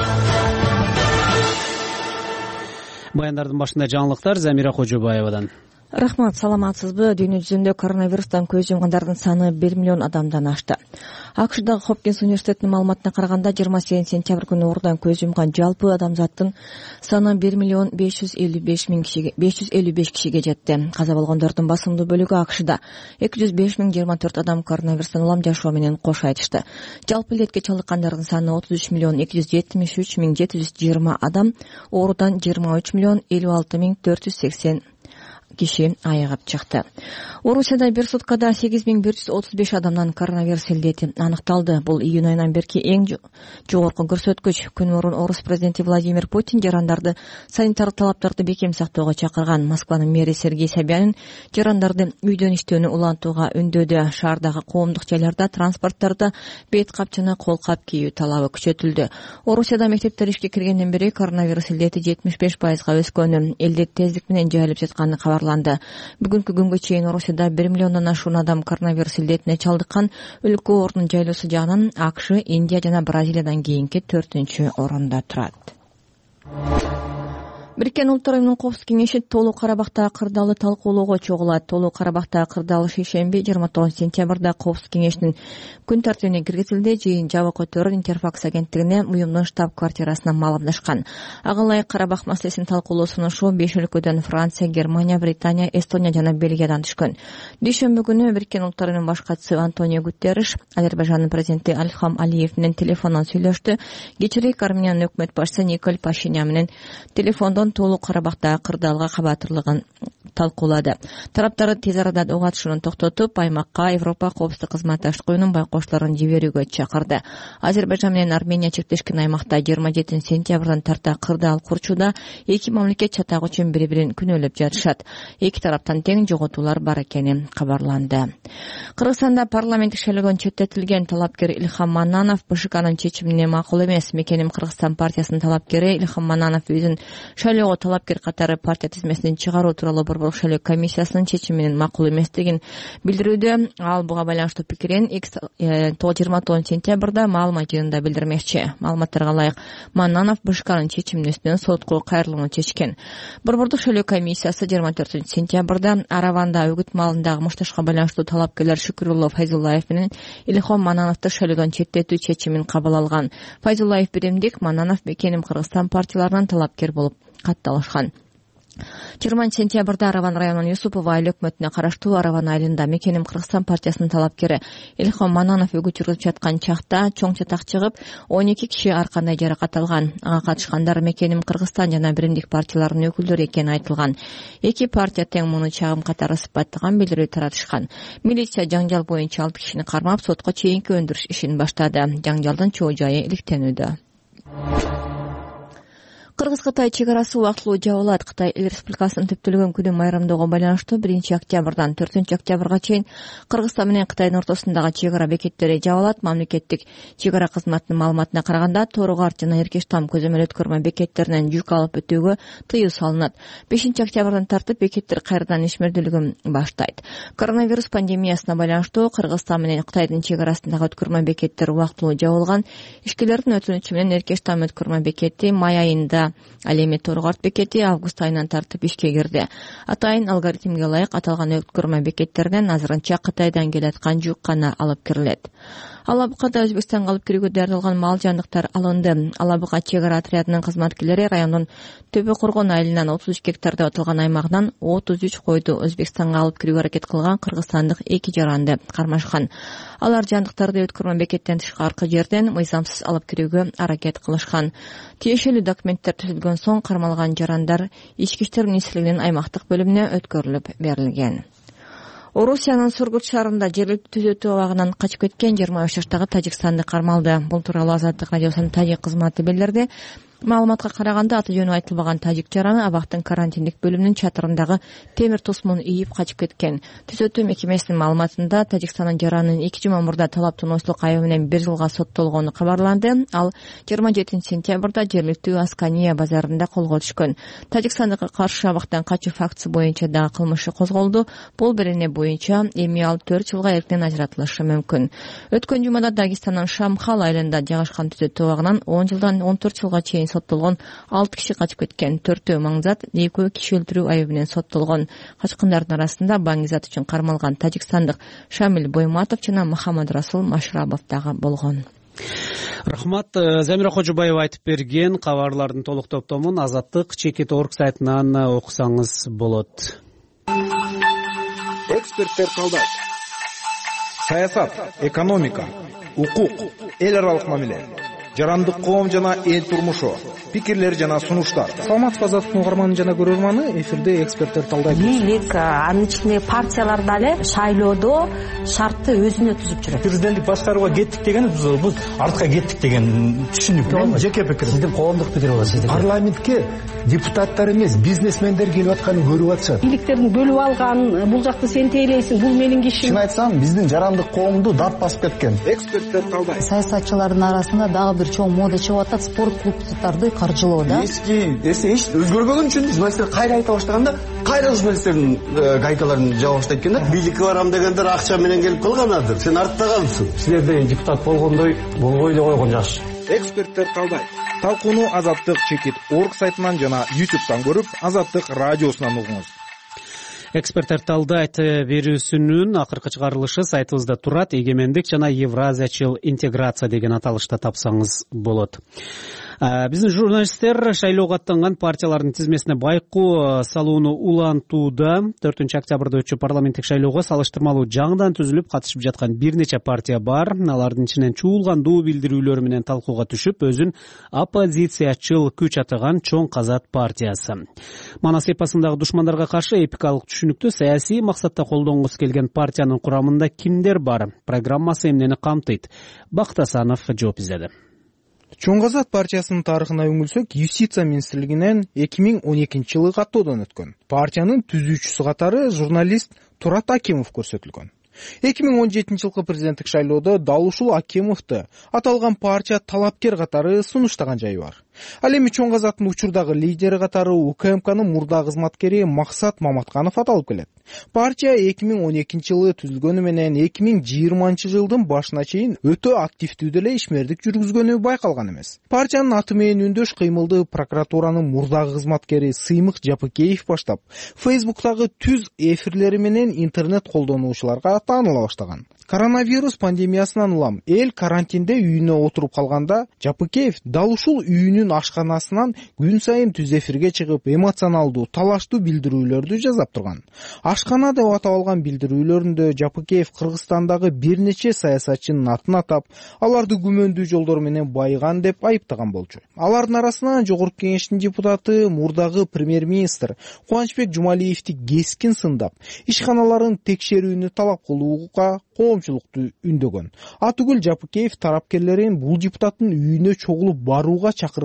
Баяндардын башында жаңылыктар Замира Кожобаевадан. Рахмат, саламатсызбы? Дүйнө жүзүндө коронавирустан көз жумгандардын саны бир миллион адамдан ашты. АКШдагы Хопкинс университетинин маалыматына караганда жыйырма сегизинчи сентябрь күнү оорудан көз жумган жалпы адамзаттын саны бир миллион беш жүз элүү беш миң кишиге беш жүз элүү беш кишиге жетти. Каза болгондордун басымдуу бөлүгү АКШда. эки жүз беш миң жыйырма төрт адам коронавирустан улам жашоо менен кош айтышты. Жалпы илетке чалдыккандардын саны отуз үч миллион эки жүз жетимиш үч миң жети жүз жыйырма адам, оорудан жыйырма үч миллион элүү алты миң төрт жүз сексен киши айыгып чыкты. Орусияда бир суткада сегиз миң бир жүз отуз беш адамдан коронавирус илдети аныкталды. Бул июнь айынан берки эң жогорку көрсөткүч. Күн мурун Орус президенти Владимир Путин жарандарды санитардык талаптарды бекем сактоого чакырган. Москванын мэри Сергей Собянин жарандарды үйдөн иштөөнү улантууга үндөдү. Шаардагы коомдук жайларда, транспорттарда бет кап жана кол кап кийүү талабы күчөтүлдү. Орусияда мектептер ишке киргенден бери коронавирус илдети жетимиш беш пайызга өскөнү, элдет тездик менен жайылып жатканы кабарланды. Бүгүнкү күнгө чейин Орусияда бир миллиондон ашуун адам коронавирус илдетине чалдыккан. Өлкө ордунун жайлоосу жагынан АКШ, Индия жана Бразилиядан кийинки төртүнчү орунда турат. Бириккен Улуттар Уюмунун Коопсуздук кеңеши Толуу Карабактагы кырдаалды талкуулоого чогулат. Толуу Карабактагы кырдаал шейшемби жыйырма тогузунчу сентябрда Коопсуздук кеңешинин күн тартибине киргизилди. Жыйын жабык көтөрөр Интерфакс агенттигине уюмдун штаб-квартирасынан маалымдашкан. Ага ылайык Карабак маселесин талкуулоо сунушу беш өлкөдөн Франция, Германия, Британия, Эстония жана Бельгиядан түшкөн. Дүйшөмбү күнү Бириккен Улуттар Уюмунун баш катчысы Антонио Гутерриш Азербайжандын президенти Ильхам Алиев менен телефондон сүйлөштү. Кечирээк Армениянын өкмөт башчысы Николь Пашинян менен телефондон Толуу Карабактагы кырдаалга кабатырлыгын талкуулады. Тараптар тез арада ок атышууну токтотуп, аймакка Европа Коопсуздук кызматташтык уюмунун байкоочуларын жиберүүгө чакырды. Азербайжан менен Армения чектешкен аймакта жыйырма жетинчи сентябрдан тарта кырдаал курчууда эки мамлекет чатак үчүн бири-бирин күнөөлөп жатышат. Эки тараптан тең жоготуулар бар экени кабарланды. Кыргызстанда парламенттик шайлоодон четтетилген талапкер Ильхам Маннанов БШКнын чечимине макул эмес. Мекеним Кыргызстан партиясынын талапкери Ильхам Маннанов өзүн шайлоого талапкер катары партия тизмесинен чыгаруу тууралуу Борбор шайлоо комиссиясынын чечиминин макул эместигин билдирүүдө. Ал буга байланыштуу пикирин жыйырма тогузунчу сентябрда маалымат жыйынында билдирмекчи. Маалыматтарга ылайык Маннанов БШКнын чечиминин үстүнөн сотко кайрылууну чечкен. Борбордук шайлоо комиссиясы жыйырма төртүнчү сентябрда Араванда үгүт маалындагы мушташка байланыштуу талапкерлер Шүкүрулло Файзуллаев менен Ильхам Маннановду шайлоодон четтетүү чечимин кабыл алган. Файзуллаев биримдик, Маннанов Мекеним Кыргызстан партияларынан талапкер болуп катталышкан. жыйырманчы сентябрда Араван районунун Юсупова айыл өкмөтүнө караштуу Араван айылында Мекеним Кыргызстан партиясынын талапкери Ильхам Маннанов үгүт жүргүзүп жаткан чакта чоң чатак чыгып, он эки киши ар кандай жаракат алган. Ага катышкандар Мекеним Кыргызстан жана биримдик партияларынын өкүлдөрү экени айтылган. Эки партия тең муну чагым катары сыпаттаган билдирүү таратышкан. Милиция жаңжал боюнча алты кишини кармап, сотко чейинки өндүрүш ишин баштады. Жаңжалдын чоо жайы иликтенүүдө. Кыргыз-Кытай чек арасы убактылуу жабылат. Кытай Эл Республикасынын түптөлгөн күнү майрамдоого байланыштуу биринчи октябрдан төртүнчү октябрга чейин Кыргызстан менен Кытайдын ортосундагы чек ара бекеттери жабылат. Мамлекеттик чек ара кызматынын маалыматына караганда Тору Карт жана Эркеш Там көзөмөл өткөрмө бекеттеринен жүк алып өтүүгө тыюу салынат. бешинчи октябрдан тартып бекеттер кайрадан ишмердүүлүгүн баштайт. Коронавирус пандемиясына байланыштуу Кыргызстан менен Кытайдын чек арасындагы өткөрмө бекеттери убактылуу жабылган. Ишкерлердин өтүнүчү менен Эркеш Там өткөрмө бекети май айында, ал эми Тору Карт бекети август айынан тартып ишке кирди. Атайын алгоритмге ылайык аталган өткөрмө бекеттеринен азырынча Кытайдан келаткан жүк гана алып кирилет. Алабыкада Өзбекстанга алып кирүүгө даярдалган мал жандыктар алынды. Алабыка чек ара отрядынын кызматкерлери райондун Төбө Коргон айылынан отуз үч гектарда отулган аймагынан отуз үч койду Өзбекстанга алып кирүүгө аракет кылган кыргызстандык эки жаранды кармашкан. Алар жандыктарды өткөрмө бекеттен тышкаркы жерден мыйзамсыз алып кирүүгө аракет кылышкан. Тиешелүү документтер түзүлгөн соң кармалган жарандар Ички иштер министрлигинин аймактык бөлүмүнө өткөрүлүп берилген. Орусиянын Сургут шаарында жергиликтүү түзөтүү абагынан качып кеткен жыйырма үч жаштагы тажикстандык кармалды. Бул тууралуу Азаттык радиосунун тажик кызматы билдирди. Маалыматка караганда аты жөнү айтылбаган тажик жараны абактын карантиндик бөлүмүнүн чатырындагы темир тосмун ийип качып кеткен. Түзөтүү мекемесинин маалыматында Тажикстандын жаранын эки жума мурда талап-тунуучулук айыбы менен бир жылга соттолгону кабарланды. Ал жыйырма жетинчи сентябрда жергиликтүү Аскания базарында колго түшкөн. Тажикстандыкка каршы абактан качуу фактысы боюнча дагы кылмышы козголду. Бул берене боюнча эми ал төрт жылга эрктен ажыратылышы мүмкүн. Өткөн жумада Дагестанның Шамхал айылында жайгашкан түзөтүү абагынан он жылдан он төрт жылга чейин соттолгон алты киши качып кеткен. Төртөө маңзат, экөө киши өлтүрүү айыбы менен соттолгон. Качкындардын арасында баңгизат үчүн кармалган тажикстандык Шамил Бойматов жана Мухаммад Расул Машрабов дагы болгон. Рахмат. Замира Кожубаева айтып берген кабарлардын толук топтомун Азаттык чекит точка орг сайтынан окусаңыз болот. Эксперттер калдайт. Саясат, экономика, укук, эл аралык мамиле, жарандык коом жана эл турмушу, пикирлер жана сунуштар. Саламат Азаттык угарманы жана көрөрманы, эфирде эксперттер талдайт. Бийлик, анын ичинде партиялар дагы шайлоодо шартты өзүнө түзүп жүрөт. Президенттик башкарууга кеттик деген бул артка кеттик деген түшүнүк. Мен жеке пикирим. Сиздин коомдук пикир болот. Сиздин парламентке депутаттар эмес, бизнесмендер келип атканын көрүп атышат. Бийликтердин бөлүп алган, бул жакты сен тейлейсиң, бул менин кишим. Чын айтсам, биздин жарандык коомду дат басып кеткен. Эксперттер талдайт. Саясатчылардын арасында дагы бир чоң мода чыгып атат, спорт клубдарды каржылоо да. Эски, эсте эч өзгөрбөгөн үчүн журналисттер кайра айта баштаганда, кайра журналисттердин гайкаларын жаба баштайт экен да. Бийликке барам дегендер акча менен келип калганадыр. Сен артта калыпсың. Силерде депутат болгондой болбой эле койгон жакшы. Эксперттер талдайт. Талкууну Азаттык чекит точка орг сайтынан жана ютубтан көрүп, Азаттык радиосунан угуңуз. Эксперттер талдайт берүүсүнүн акыркы чыгарылышы сайтыбызда турат. Эгемендик жана Евразиячыл интеграция деген аталышта тапсаңыз болот. Биздин журналисттер шайлоого аттанган партиялардын тизмесине байкоо салууну улантууда. төртүнчү октябрда өтчү парламенттик шайлоого салыштырмалуу жаңыдан түзүлүп катышып жаткан бир нече партия бар. Алардын ичинен чуулгандуу билдирүүлөр менен талкууга түшүп, өзүн оппозициячыл күч атаган Чоң Казат партиясы. Манас эпосундагы душмандарга каршы эпикалык түшүнүктүү саясий максатта колдонгусу келген партиянын курамында кимдер бар? Программасы эмнени камтыйт? Бактасанов жооп издеди. Чоң Казат партиясынын тарыхына үңүлсөк, Юстиция министрлигинен эки миң он экинчи жылы каттоодон өткөн. Партиянын түзүүчүсү катары журналист Турат Акимов көрсөтүлгөн. эки миң он жетинчи жылкы президенттик шайлоодо Далушул Акимовду аталган партия талапкер катары сунуштаган жайы бар. Ал эми Чоң Казаттын учурдагы лидери катары У К М Кнын мурда кызматкери Максат Маматканов аталып келет. Партия эки миң он экинчи жылы түзүлгөнү менен эки миң жыйырманчы жылдын башына чейин өтө активдүү деле ишмердик жүргүзгөнү байкалган эмес. Партиянын аты менен үндөш кыймылды прокуратуранын мурдагы кызматкери Сыймык Жапыкеев баштап, Фейсбуктагы түз эфирлери менен интернет колдонуучуларга тааныла баштаган. Коронавирус пандемиясынан улам эл карантинде үйүнө отуруп калганда, Жапыкеев дал ушул үйүнүн ашканасынан күн сайын түз эфирге чыгып, эмоционалдуу, талаштуу билдирүүлөрдү жазап турган. Ашкана деп атап алган билдирүүлөрүндө Жапыкеев Кыргызстандагы бир нече саясатчынын атын атап, аларды күмөндүү жолдор менен байыган деп айыптаган болчу. Алардын арасынан Жогорку Кеңештин депутаты, мурдагы премьер-министр Кубанычбек Жумалиевди кескин сындап, ишканаларын текшерүүнү талап кылууга коомчулукту үндөгөн. Атүгүл Жапыкеев тарапкерлерин бул депутаттын үйүнө чогулуп барууга чакырган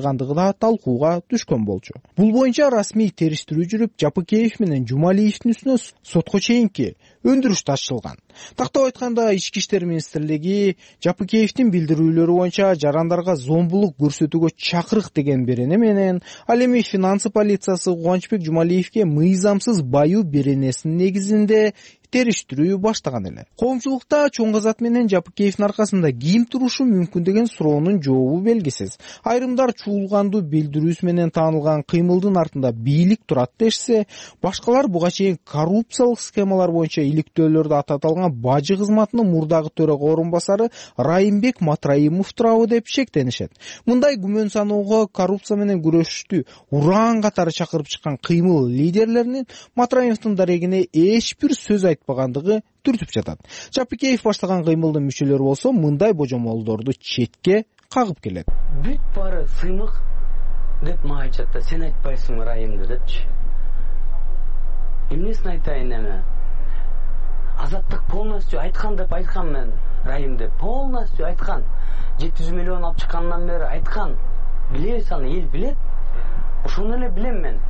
алгандыгы да талкууга түшкөн болчу. Бул боюнча расмий териштирүү жүрүп, Жапыкеев менен Жумалиевдин үстүнө сотко чейинки өндүрүш ачылган. Тактап айтканда, Ички иштер министрлиги Жапыкеевдин билдирүүлөрү боюнча жарандарга зомбулук көрсөтүүгө чакырык деген берене менен, ал эми финансы полициясы Кубанычбек Жумалиевге мыйзамсыз баюу беренесинин негизинде териштирүү баштаган эле. Коомчулукта Чоң Казат менен Жапыкеевдин аркасында ким турушу мүмкүн деген суроонун жообу белгисиз. Айрымдар чуулгандуу билдирүүсү менен таанылган кыймылдын артында бийлик турат дешсе, башкалар буга чейин коррупциялык схемалар боюнча иликтөөлөрдө ататалган бажы кызматынын мурдагы төрага орун басары Райымбек Матраимов турабы деп шектенишет. Мындай күмөн саноого коррупция менен күрөшүштү уран катары чакырып чыккан кыймыл лидерлеринин Матраимовдун дарегине эч бир сөз айтпагандыгы түртүп жатат. Жапыкеев баштаган кыймылдын мүчөлөрү болсо мындай божомолдорду четке кагып келет. Бүт бары сыймык деп мага айтышат да, сен айтпайсың Райымды депчи. Эмнесин айтайын эми? Азаттык полностью айткан деп айткан мен Райымды. Полностью айткан. жети жүз миллион алып чыккандан бери айткан. Билебиз аны, эл билет. Ошону эле билем мен.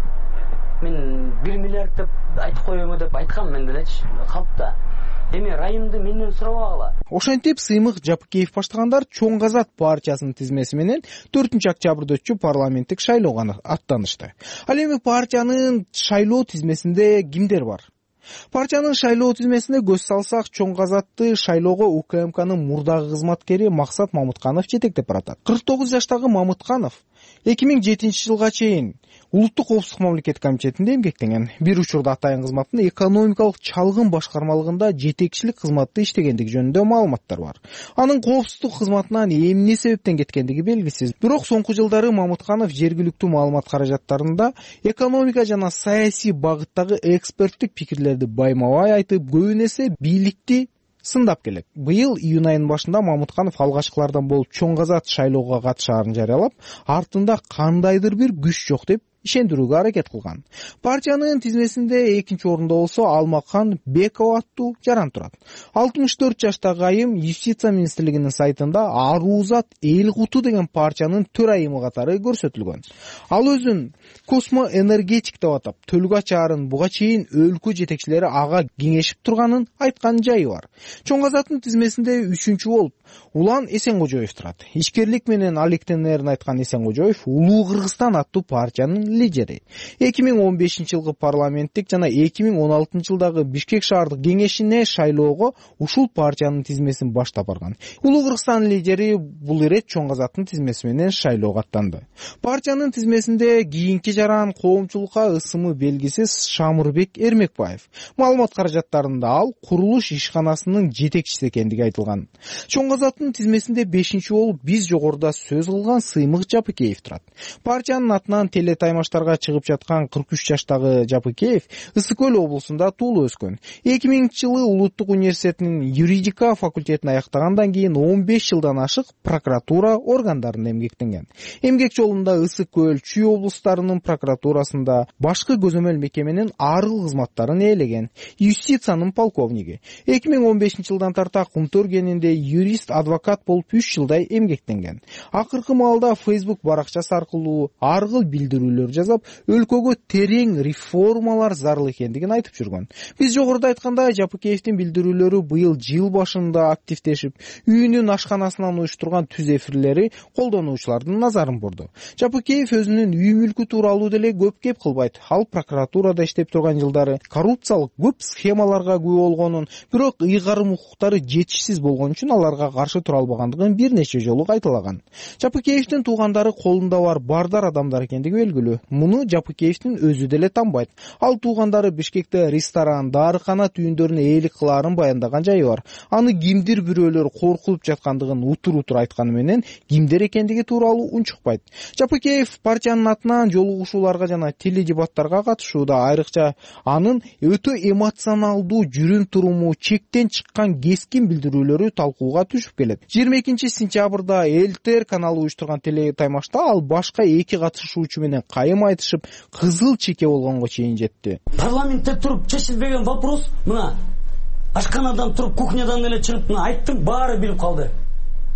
Мен бир миллиард деп айтып коёму деп айткан мен делечи, калпта. Эми Райымды менден сурабагыла. Ошентип сыймык Жапыкеев баштагандар Чоң Казат партиясынын тизмеси менен төртүнчү октябрда өтчү парламенттик шайлоого аттанышты. Ал эми партиянын шайлоо тизмесинде кимдер бар? Партиянын шайлоо тизмесине көз салсак, Чоң Казатты шайлоого У К М Кнын мурдагы кызматкери Максат Мамытканов жетектеп баратат. кырк тогуз жаштагы Мамытканов эки миң жетинчи жылга чейин Улуттук коопсуздук мамлекеттик комитетинде эмгектенген. Бир учурда атайын кызматында экономикалык чалгын башкармалыгында жетекчилик кызматта иштегендиги жөнүндө маалыматтар бар. Анын коопсуздук кызматынан эмне себептен кеткендиги белгисиз. Бирок соңку жылдары Мамытканов жергиликтүү маалымат каражаттарында экономика жана саясий багыттагы эксперттик пикирлерди байма-бай айтып, көбүн эсе бийликти сындап келет. Быйыл июнь айынын башында Мамытканов алгачкылардан болуп Чоң Казат шайлоого катышаарын жарыялап, артында кандайдыр бир күч жок деп ишендирүүгө аракет кылган. Партиянын тизмесинде экинчи орунда болсо Алмакхан Бекова аттуу жаран турат. алтымыш төрт жаштагы айым Юстиция министрлигинин сайтында Арузат Эл Куту деген партиянын төрайымы катары көрсөтүлгөн. Ал өзүн космоэнергетик деп атап, Төлгөч аарын буга чейин өлкө жетекчилери ага кеңешип турганын айткан жайы бар. Чоң Казаттын тизмесинде үчүнчү болуп Улан Эсенгожоев турат. Ишкерлик менен алектенерин айткан Эсенгожоев Улуу Кыргызстан аттуу партиянын лидери. эки миң он бешинчи жылкы парламенттик жана эки миң он алтынчы жылдагы Бишкек шаардык кеңешине шайлоого ушул партиянын тизмесин баштап барган. Улуу Кыргызстан лидери бул ирет Чоң Казаттын тизмеси менен шайлоого аттанды. Партиянын тизмесинде кийинки жаран коомчулукка ысымы белгисиз Шамырбек Эрмекбаев. Маалымат каражаттарында ал курулуш ишканасынын жетекчиси экендиги айтылган. Чоң Казаттын тизмесинде бешинчи болуп биз жогоруда сөз кылган Сыймык Жапыкеев турат. Партиянын атынан телетаймаштарга чыгып жаткан кырк үч жаштагы Жапыкеев Ысык Көл облусунда туулуп өскөн. эки миңинчи жылы Улуттук университетинин юридика факультетин аяктагандан кийин он беш жылдан ашык прокуратура органдарында эмгектенген. Эмгек жолунда Ысык Көл, Чүй облустарынын прокуратурасында башкы көзөмөл мекеменин арыл кызматтарын ээлеген. Юстициянын полковниги. эки миң он бешинчи жылдан тарта Кумтөр кенинде юрист, адвокат болуп үч жылдай эмгектенген. Акыркы маалда Facebook баракчасы аркылуу аргыл билдирүүлөр жасап, өлкөгө терең реформалар зарыл экендигин айтып жүргөн. Биз жогоруда айткандай, Жапыкеевдин билдирүүлөрү быйыл жыл башында активдешип, үйүнүн ашканасынан уюштурган түз эфирлери колдонуучулардын назарын бурду. Жапыкеев өзүнүн үй мүлкү тууралуу деле көп кеп кылбайт. Ал прокуратурада иштеп турган жылдары коррупциялык көп схемаларга күбө болгонун, бирок ыйгарым укуктары жетишсиз болгон үчүн аларга каршы тура албагандыгын бир нече жолу кайталаган. Жапыкеевдин туугандары колунда бар бардар адамдар экендиги белгилүү. Муну Жапыкеевдин өзү деле танбайт. Ал туугандары Бишкекте ресторан, дарыкана түйүндөрүнө ээлик кылаарын баяндаган жайы бар. Аны кимдир бирөөлөр коркулуп жаткандыгын утур-утур айтканы менен кимдер экендиги тууралуу унчукпайт. Жапыкеев партиянын атынан жолугушууларга жана теледебаттарга катышууда, айрыкча анын өтө эмоционалдуу жүрүм-туруму, чектен чыккан кескин билдирүүлөрү талкууга түшүп келет. жыйырма экинчи сентябрда Элтер каналы уюштурган телетаймашта ал башка эки катышуучу менен кайым айтышып, кызыл чеке болгонго чейин жетти. Парламентте туруп чечилбеген вопрос мына ашканадан туруп кухнядан эле чыгып мына айттым, баары билип калды.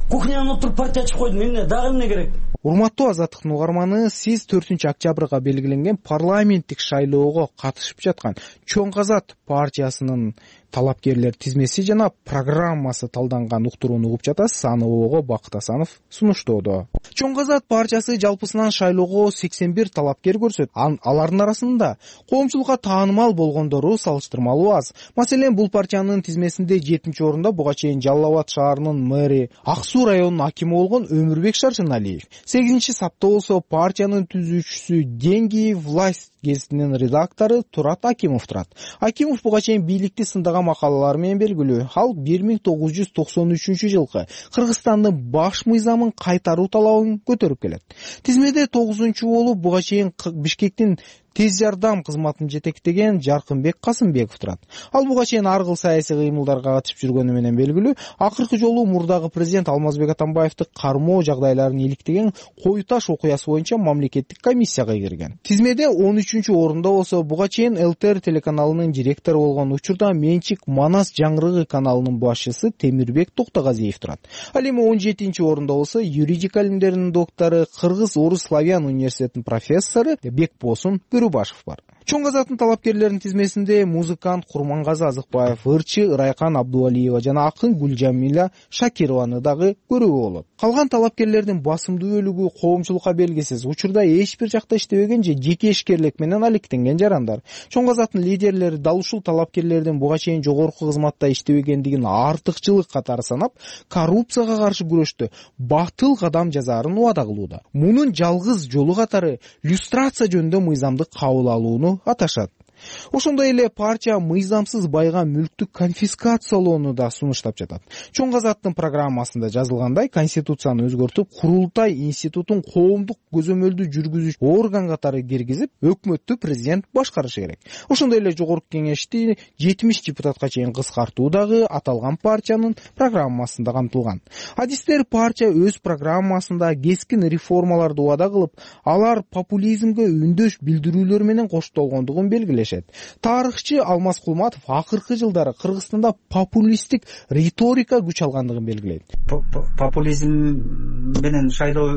кухнядан отуруп партия ачып койдум, эмне дагы эмне керек? Урматтуу Азаттыктын угарманы, сиз төртүнчү октябрга белгиленген парламенттик шайлоого катышып жаткан Чоң Казат партиясынын талапкерлер тизмеси жана программасы талданган уктурууну угуп жатасыз. Аны ого Бакыт Асанов сунуштоодо. Чоң Казат партиясы жалпысынан шайлоого сексен бир талапкер көрсөтөт. Алардын арасында коомчулукка таанымал болгондору салыштырмалуу аз. Маселен, бул партиянын тизмесинде жетинчи орунда буга чейин Жалал Абад шаарынын мэри, Ак Суу районунун акими болгон Өмүрбек Шаршеналиев, сегизинчи сапта болсо партиянын түзүүчүсү Денги власть гезитинин редактору Турат Акимов турат. Акимов буга чейин бийликти сындаган макалалары менен белгилүү. Ал бир миң тогуз жүз токсон үчүнчү жылкы Кыргызстандын баш мыйзамын кайтаруу талабын көтөрүп келет. Тизмеде тогузунчу болуп буга чейин Бишкектин тез жардам кызматын жетектеген Жаркынбек Касымбеков турат. Ал буга чейин ар кыл саясий кыймылдарга катышып жүргөнү менен белгилүү. Акыркы жолу мурдагы президент Алмазбек Атамбаевди кармоо жагдайларын иликтеген Кой Таш окуясы боюнча мамлекеттик комиссияга кирген. Тизмеде он үчүнчү орунда болсо буга чейин эл тэ эр телеканалынын директору болгон, учурда Менчик Манас жаңгырыгы каналынын башчысы Темирбек Токтогазиев турат. Ал эми он жетинчи орунда болсо юридика илимдеринин доктору, Кыргыз Орус Славян университетинин профессору Бекбосун Башев бар. Чоң Казаттын талапкерлеринин тизмесинде музыкант Курмангазы Азыкбаев, ырчы Ырайкан Абдувалиева жана акын Гүлжамила Шакированы дагы көрүүгө болот. Калган талапкерлердин басымдуу бөлүгү коомчулукка белгисиз, учурда эч бир жакта иштебеген же жеке ишкерлик менен алектенген жарандар. Чоң Казаттын лидерлери дал ушул талапкерлердин буга чейин жогорку кызматта иштебегендигин артыкчылык катары санап, коррупцияга каршы күрөштө батыл кадам жасаарын убада кылууда. Мунун жалгыз жолу катары люстрация жөнүндө мыйзамды кабыл алууну аташат. Ошондой эле партия мыйзамсыз байган мүлктү конфискациялоону да сунуштап жатат. Чоң Казаттын программасында жазылгандай, конституцияны өзгөртүп, курултай институтун коомдук көзөмөлдү жүргүзүүчү орган катары киргизип, өкмөттү президент башкарышы керек. Ошондой эле жогорку кеңешти жетимиш депутатка чейин кыскартуу дагы аталган партиянын программасында камтылган. Адистер партия өз программасында кескин реформаларды убада кылып, алар популизмге үндөш билдирүүлөр менен коштолгондугун белгилешет. Тарыхчы Алмаз Кулматов акыркы жылдары Кыргызстанда популисттик риторика күч алгандыгын белгилейт. Популизм менен шайлоо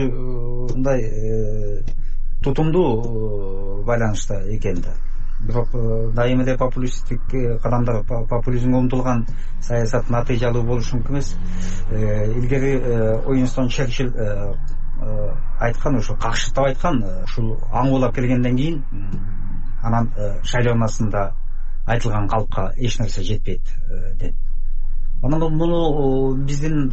өзү мындай тутумдуу байланышта экен да. Бирок дайыма эле популисттик кадамдар, популизмге умтулган саясат натыйжалуу болушу мүмкүн эмес. Илгери Уинстон Черчилль айткан, ошо какшыктап айткан, ушул аңгуулап келгенден кийин анан шайлоонасында айтылган калпка эч нерсе жетпейт деп. Анан муну биздин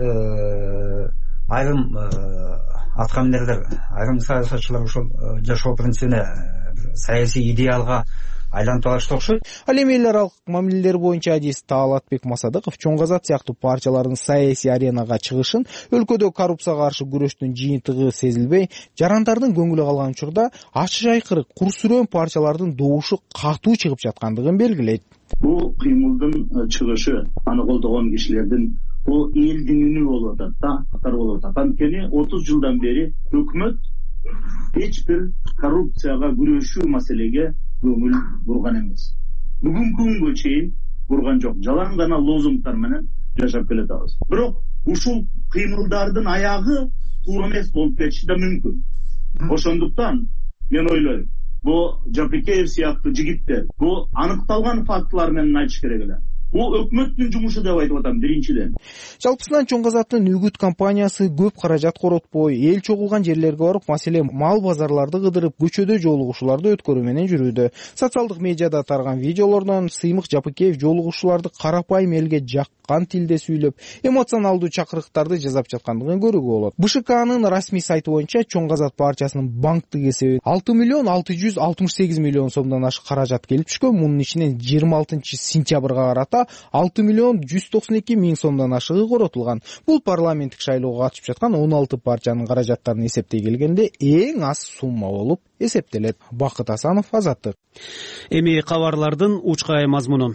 айрым аткаминерлер, айрым саясатчылар ошол жашоо принцибине, саясий идеалга айлантып алышты окшойт. Ал эми эл аралык мамилелер боюнча адис Таалатбек Масадыков Чоң Казат сыяктуу партиялардын саясий аренага чыгышын, өлкөдө коррупцияга каршы күрөштүн жыйынтыгы сезилбей, жарандардын көңүлү калган учурда ачык айкыры курсүрөн партиялардын добушу катуу чыгып жаткандыгын белгилейт. Бул кыймылдын чыгышы, аны колдогон кишилердин бул элдин үнү болуп атат да, катар болуп атат. Анткени отуз жылдан бери өкмөт эч бир коррупцияга күрөшүү маселеге көңүл бурган эмес. Бүгүнкү күнгө чейин бурган жок. Жалаң гана лозунгдар менен жашап келатабыз. Бирок ушул кыймылдардын аягы туура эмес болуп кетиши да мүмкүн. Ошондуктан мен ойлойм, бул Жапекеев сыяктуу жигиттер бул аныкталган фактылар менен айтыш керек эле. Бул өкмөттүн жумушу деп айтып атам биринчиден. Жалпысынан Чоң Казаттын үгүт компаниясы көп каражат коротпой, эл чогулган жерлерге барып, маселен, мал базарларды кыдырып, көчөдө жолугушууларды өткөрүү менен жүрүүдө. Социалдык медиада тарган видеолордон Сыймык Жапыкеев жолугушууларды карапайым элге жаккан тилде сүйлөп, эмоционалдуу чакырыктарды жасап жаткандыгын көрүүгө болот. бэ шэ канын расмий сайты боюнча Чоң Казат партиясынын банктык эсеби алты миллион алты жүз алтымыш сегиз миллион сомдон ашык каражат келип түшкөн. Мунун ичинен жыйырма алтынчы сентябрга карата алты миллион жүз токсон эки миң сомдон ашыгы коротулган. Бул парламенттик шайлоого катышып жаткан он алты партиянын каражаттарын эсептей келгенде эң аз сумма болуп эсептелет. Бакыт Асанов, Азаттык. Эми кабарлардын учкай мазмуну.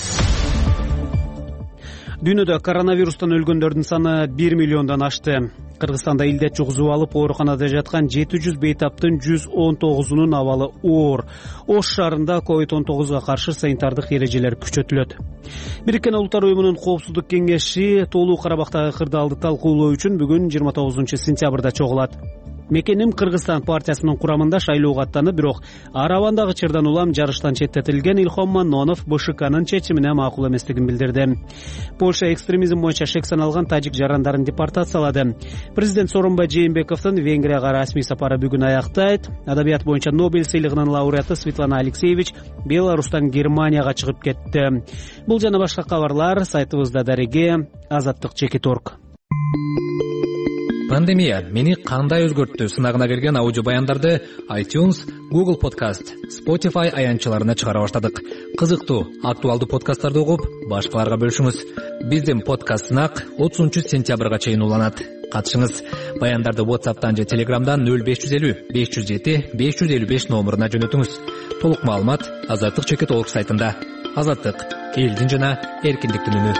Дүйнөдө коронавирустан өлгөндөрдүн саны бир миллиондон ашты. Кыргызстанда илдет жугузуп алып ооруканада жаткан жети жүз бейтаптын жүз он тогузунун абалы оор. Ош шаарында ковид он тогузга каршы санитардык эрежелер күчөтүлөт. Бириккен Улуттар уюмунун коопсуздук кеңеши Тоолуу Карабактагы кырдаалды талкуулоо үчүн бүгүн жыйырма тогузунчу сентябрда чогулат. Мекеним Кыргызстан партиясынын курамында шайлоого аттанып, бирок Арабандагы чырдан улам жарыштан четтетилген Илхом Маннонов БШКнын чечимине макул эместигин билдирди. Польша экстремизм боюнча шек саналган тажик жарандарын депортациялады. Президент Сооронбай Жээнбековдун Венгрияга расмий сапары бүгүн аяктайт. Адабият боюнча Нобель сыйлыгынын лауреаты Светлана Алексеевич Беларустан Германияга чыгып кетти. Бул жана башка кабарлар сайтыбызда дареге азаттык чекит точка орг. Пандемия мени кандай өзгөрттү сынагына берген аудио баяндарды iTunes, Google Podcast, Spotify аянтчаларына чыгара баштадык. Кызыктуу, актуалдуу подкасттарды угуп, башкаларга бөлүшүңүз. Биздин подкаст сынак отузунчу сентябрга чейин уланат. Катышыңыз. Баяндарды WhatsApp'тан же Telegram'дан нөл беш жүз элүү беш жүз жети беш жүз элүү беш номуруна жөнөтүңүз. Толук маалымат азаттык чекит точка орг сайтында. Азаттык — элдин жана эркиндиктин үнү.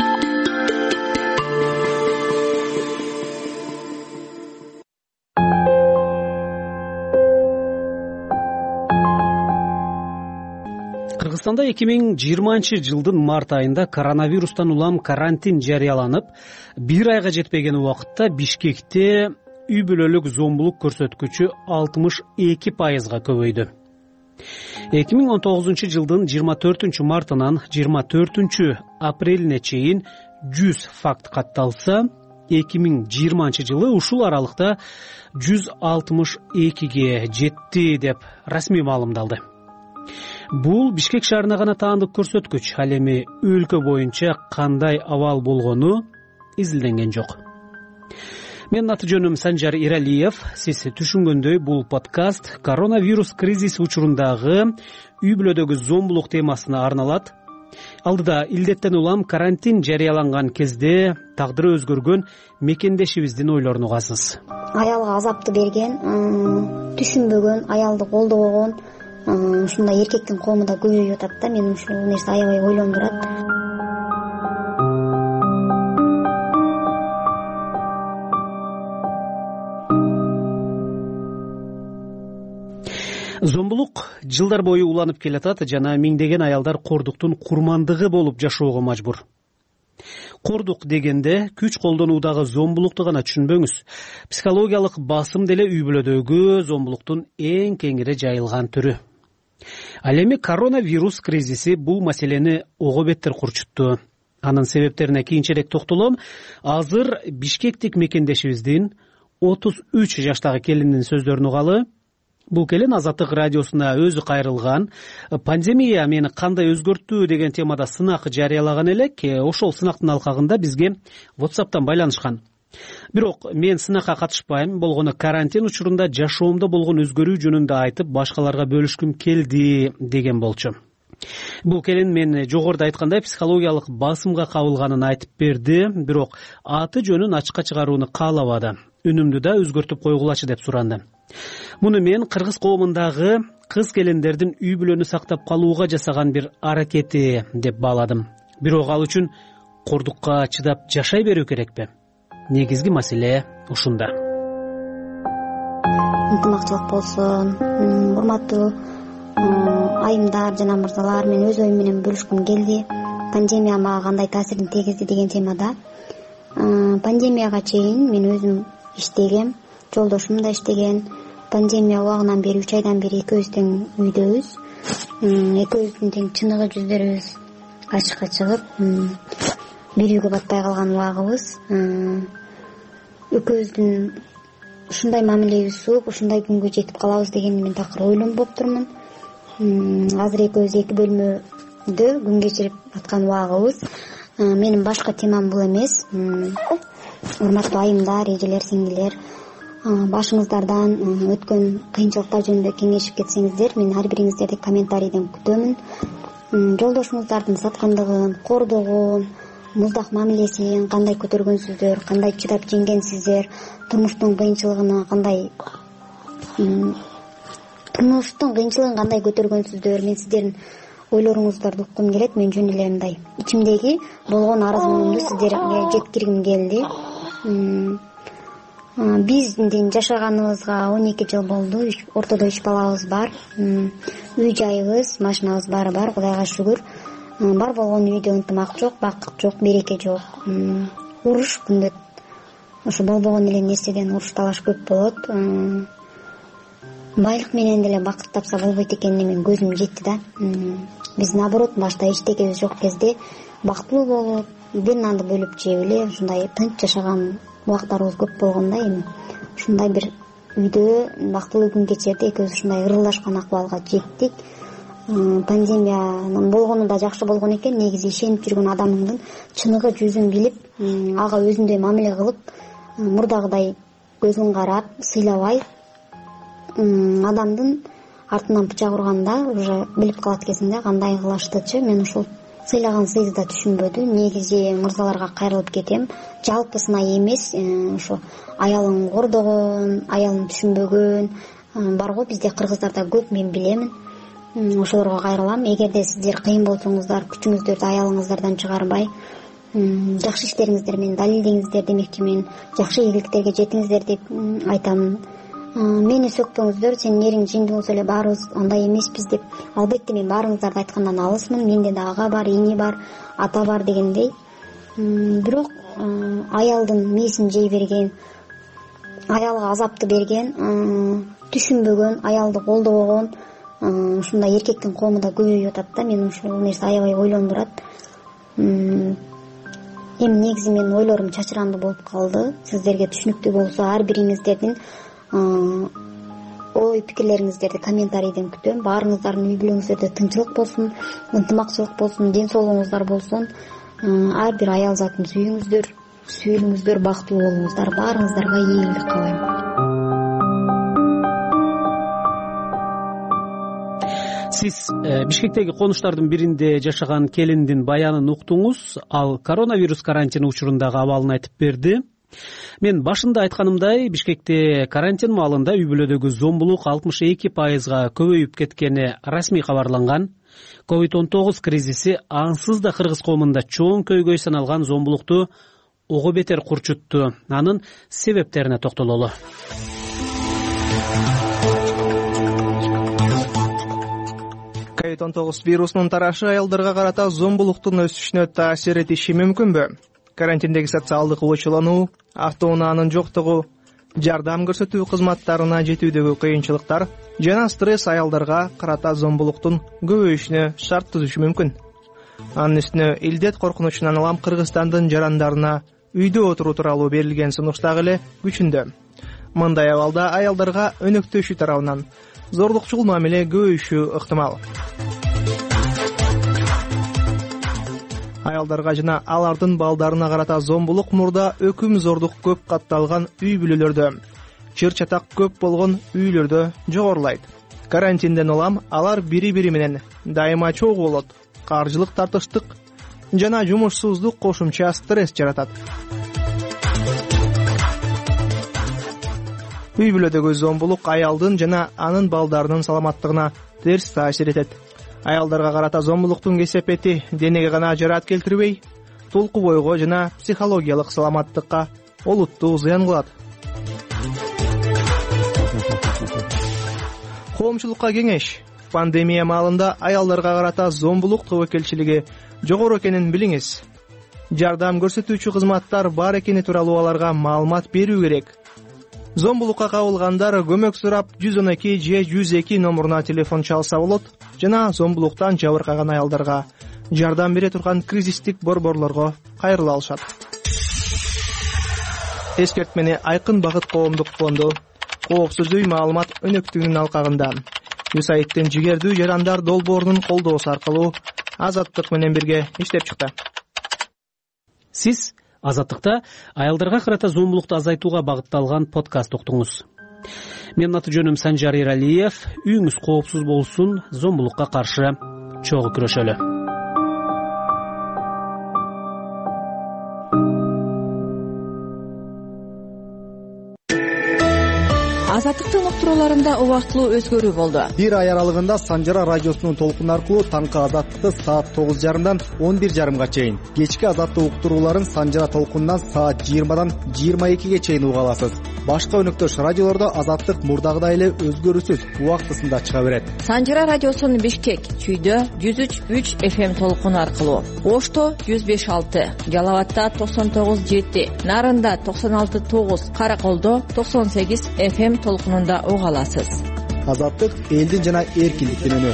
Кыргызстанда эки миң жыйырманчы жылдын март айында коронавирустан улам карантин жарыяланып, бир айга жетпеген убакытта Бишкекте үй бүлөлүк зомбулук көрсөткүчү алтымыш эки пайызга көбөйдү. эки миң он тогузунчу жылдын жыйырма төртүнчү мартынан жыйырма төртүнчү апрелине чейин жүз факт катталса, эки миң жыйырманчы жылы ушул аралыкта жүз алтымыш экиге жетти деп расмий маалымдалды. Бул Бишкек шаарына гана таандык көрсөткүч. Ал эми өлкө боюнча кандай абал болгону изилденген жок. Менин аты жөнүм Санжар Иралиев. Сиз түшүнгөндөй, бул подкаст коронавирус кризис учурундагы үй бүлөдөгү зомбулук темасына арналат. Алдыда илдеттен улам карантин жарыяланган кезде тагдыры өзгөргөн мекендешибиздин ойлорун угасыз. Аялга азапты берген, түшүнбөгөн, аялды колдобогон ушундай эркектин коому да көбөйүп атат да. Мен ушул нерсе аябай ойлондурат. Зомбулук жылдар бою уланып келатат жана миңдеген аялдар кордуктун курмандыгы болуп жашоого мажбур. Кордук дегенде күч колдонуудагы зомбулукту гана түшүнбөңүз. Психологиялык басым деле үй бүлөдөгү зомбулуктун эң кеңири жайылган түрү. Ал эми коронавирус кризиси бул маселени ого беттер курчутту. Анын себептерине кийинчерээк токтолом. Азыр Бишкектик мекендешибиздин отуз үч жаштагы келиндин сөздөрүн угалы. Бул келин Азаттык радиосуна өзү кайрылган пандемия мени кандай өзгөрттү деген темада сынак жарыялаган элек. Ошол сынактын алкагында бизге WhatsApp'тан байланышкан. Бирок мен сынакка катышпайм, болгону карантин учурунда жашоомдо болгон өзгөрүү жөнүндө айтып, башкаларга бөлүшкүм келди деген болчу. Бул келин мен жогоруда айткандай психологиялык басымга кабылганын айтып берди, бирок аты жөнүн ачыкка чыгарууну каалабады. Үнүмдү да өзгөртүп койгулачы деп суранды. Муну мен кыргыз коомундагы кыз келиндердин үй бүлөнү сактап калууга жасаган бир аракети деп бааладым. Бирок ал үчүн кордукка чыдап жашай берүү керекпи? Негизги маселе ушунда. Ынтымактуулук болсун. Урматтуу айымдар жана мырзалар, мен өз оюм менен бөлүшкүм келди. Пандемия мага кандай таасирин тийгизди деген темада. Пандемияга чейин мен өзүм иштегем, жолдошум да иштеген. Пандемия убагынан бери үч айдан бери экөөбүз тең үйдөбүз. Экөөбүздүн тең чыныгы жүздөрүбүз ачыкка чыгып, бир үйгө батпай калган убагыбыз. Экөөбүздүн ушундай мамилебиз сууп, ушундай күнгө жетип калабыз дегенди мен такыр ойлонуп болуптурмун. Азыр экөөбүз эки бөлмөдө күн кечирип аткан убагыбыз. Менин башка темам бул эмес. Урматтуу айымдар, эжелер, сиңдилер, башыңыздардан өткөн кыйынчылыктар жөнүндө кеңешип кетсеңиздер, мен ар бириңиздерди комментарийден күтөмүн. Жолдошуңуздардын саткандыгын, кордогун, муздак мамилесин кандай көтөргөнсүздөр, кандай чыдап жеңгенсиздер, турмуштун кыйынчылыгына кандай турмуштун кыйынчылыгын кандай көтөргөнсүздөр, мен сиздердин ойлоруңуздарды уккум келет. Мен жөн эле мындай ичимдеги болгон арыз муңумду сиздерге жеткиргим келди. биздин жашаганыбызга он эки жыл болду. Ортодо үч балабыз бар. Үй жайыбыз, машинабыз баары бар, Кудайга шүгүр. Бар болгон үйдө ынтымак жок, бакыт жок, береке жок. Уруш күндө ошо болбогон эле нерседен уруш талаш көп болот. Байлык менен деле бакыт тапса болбойт экенине мен көзүм жетти да. Биз наоборот башта эчтекебиз жок кезде бактылуу болуп, бир нанды бөлүп жеп эле ушундай тынч жашаган убактарыбыз көп болгондо эми ушундай бир үйдө бактылуу күн кечирди, экөөбүз ушундай ырылдашкан акыбалга жеттик. Пандемиянын болгону да жакшы болгон экен. Негизи ишенип жүргөн адамыңдын чыныгы жүзүн билип, ага өзүндөй мамиле кылып, мурдагыдай көзүн карап, сыйлабай, адамдын артынан бычак урганда уже билип калат экенсиң да кандай кылыштычы. Мен ушул сыйлаган сыйды да түшүнбөдү. Негизи мырзаларга кайрылып кетем. Жалпысына эмес, ошо аялын кордогон, аялын түшүнбөгөн бар го бизде кыргыздарда көп, мен билемин. Ошолорго кайрылам. Эгерде сиздер кыйын болсоңуздар, күчүңүздөрдү аялыңыздардан чыгарбай, жакшы иштериңиздер менен далилдеңиздер демекчимин. Жакшы ийгиликтерге жетиңиздер деп айтам. Мени сөкпөңүздөр, сенин эриң жеңди болсо эле баарыбыз андай эмеспиз деп. Албетте мен баарыңыздарды айткандан алысмын. Менде да ага бар, эне бар, ата бар дегендей. Бирок аялдын мээсин жей берген, аялга азапты берген, түшүнбөгөн, аялды колдобогон ушундай эркектин коому да көбөйүп атат да. Мен ушул нерсе аябай ойлондурат. Эми негизи менин ойлорум чачыранды болуп калды. Сиздерге түшүнүктүү болсо ар бириңиздердин ой пикирлериңиздерди комментарийден күтөм. Баарыңыздардын үй бүлөңүздөрдө тынчылык болсун, ынтымакчылык болсун, ден соолугуңуздар болсун. Ар бир аял затын сүйүңүздөр, сүйүлүңүздөр, бактылуу болуңуздар. Баарыңыздарга ийгилик каалайм. Сиз Бишкектеги конуштардын биринде жашаган келиндин баянын уктуңуз. Ал коронавирус карантини учурундагы абалын айтып берди. Мен башында айтканымдай, Бишкекте карантин маалында үй бүлөдөгү зомбулук алтымыш эки пайызга көбөйүп кеткени расмий кабарланган. ковид он тогуз кризиси ансыз да кыргыз коомунда чоң көйгөй саналган зомбулукту ого бетер курчутту. Анын себептерине токтололу. ковид он тогуз вирусунун тарашы аялдарга карата зомбулуктун өсүшүнө таасир этиши мүмкүнбү? Карантиндеги социалдык ойчулануу, автоунаанын жоктугу, жардам көрсөтүү кызматтарына жетүүдөгү кыйынчылыктар жана стресс аялдарга карата зомбулуктун көбөйүшүнө шарт түзүшү мүмкүн. Анын үстүнө илдет коркунучунан улам Кыргызстандын жарандарына үйдө отуруу тууралуу берилген сунуш дагы эле күчүндө. Мындай абалда аялдарга өнөктөшүү тарабынан зорлукчул мамиле көбөйүшү ыктымал. Аялдарга жана алардын балдарына карата зомбулук мурда өкүм зордук көп катталган үй бүлөлөрдө, чыр чатак көп болгон үйлөрдө жогорулайт. Карантинден улам алар бири-бири менен дайыма чогуу болот, каржылык тартыштык жана жумушсуздук кошумча стресс жаратат. Үй бүлөдөгү зомбулук аялдын жана анын балдарынын саламаттыгына терс таасир этет. Аялдарга карата зомбулуктун кесепети денеге гана жараат келтирбей, толку бойго жана психологиялык саламаттыкка олуттуу зыян кылат. Коомчулукка кеңеш. Пандемия маалында аялдарга карата зомбулук тобокелчилиги жогору экенин билиңиз. Жардам көрсөтүүчү кызматтар бар экени тууралуу аларга маалымат берүү керек. Зомбулукка кабылгандар көмөк сурап жүз он эки же жүз эки номуруна телефон чалса болот жана зомбулуктан жабыркаган аялдарга жардам бере турган кризистик борборлорго кайрыла алышат. Эскертмени Айкын Багыт коомдук фонду коопсуз үй маалымат өнөктүгүнүн алкагында юсаидтин жигердүү жарандар долбоорунун колдоосу аркылуу Азаттык менен бирге иштеп чыкты. Сиз Азаттыкта аялдарга карата зомбулукту азайтууга багытталган подкаст уктуңуз. Менин аты жөнүм Санжар Эралиев. Үйүңүз коопсуз болсун, зомбулукка каршы чогуу күрөшөлү. Азаттыктын уктурууларында убактылуу өзгөрүү болду. Бир ай аралыгында Санжара радиосунун толкуну аркылуу таңкы Азаттыкты саат тогуз жарымдан он бир жарымга чейин, кечки Азаттык уктурууларын Санжара толкунунан саат жыйырмадан жыйырма экиге чейин уга аласыз. Башка өнөктөш радиолордо Азаттык мурдагыдай эле өзгөрүүсүз убактысында чыга берет. Санжара радиосунун Бишкек, Чүйдө жүз үч үч эф эм толкуну аркылуу, Ошто жүз беш алты, Жалал абадта токсон тогуз жети, Нарында токсон алты тогуз, Караколдо токсон сегиз эф эм толкунунда уга аласыз. Азаттык элдин жана эркиндиктин үнү.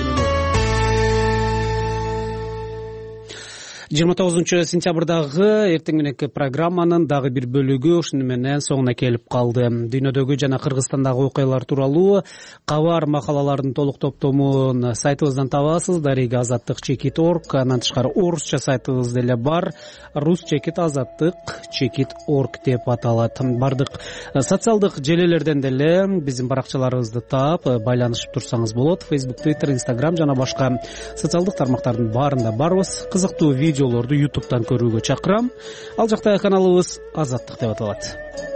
жыйырма тогузунчу сентябрдагы эртең мененки программанын дагы бир бөлүгү ушуну менен соңуна келип калды. Дүйнөдөгү жана Кыргызстандагы окуялар тууралуу кабар макалалардын толук топтомун сайтыбыздан табасыз. Дареги азаттык чекит точка орг, андан тышкары орусча сайтыбыз деле бар. Рус чекит азаттык чекит точка орг деп аталат. Бардык социалдык желелерден деле биздин баракчаларыбызды таап байланышып турсаңыз болот. Facebook, Twitter, Instagram жана башка социалдык тармактардын баарында барбыз. Кызыктуу видеолорду ютубтан көрүүгө чакырам. Ал жакта каналыбыз Азаттык деп аталат.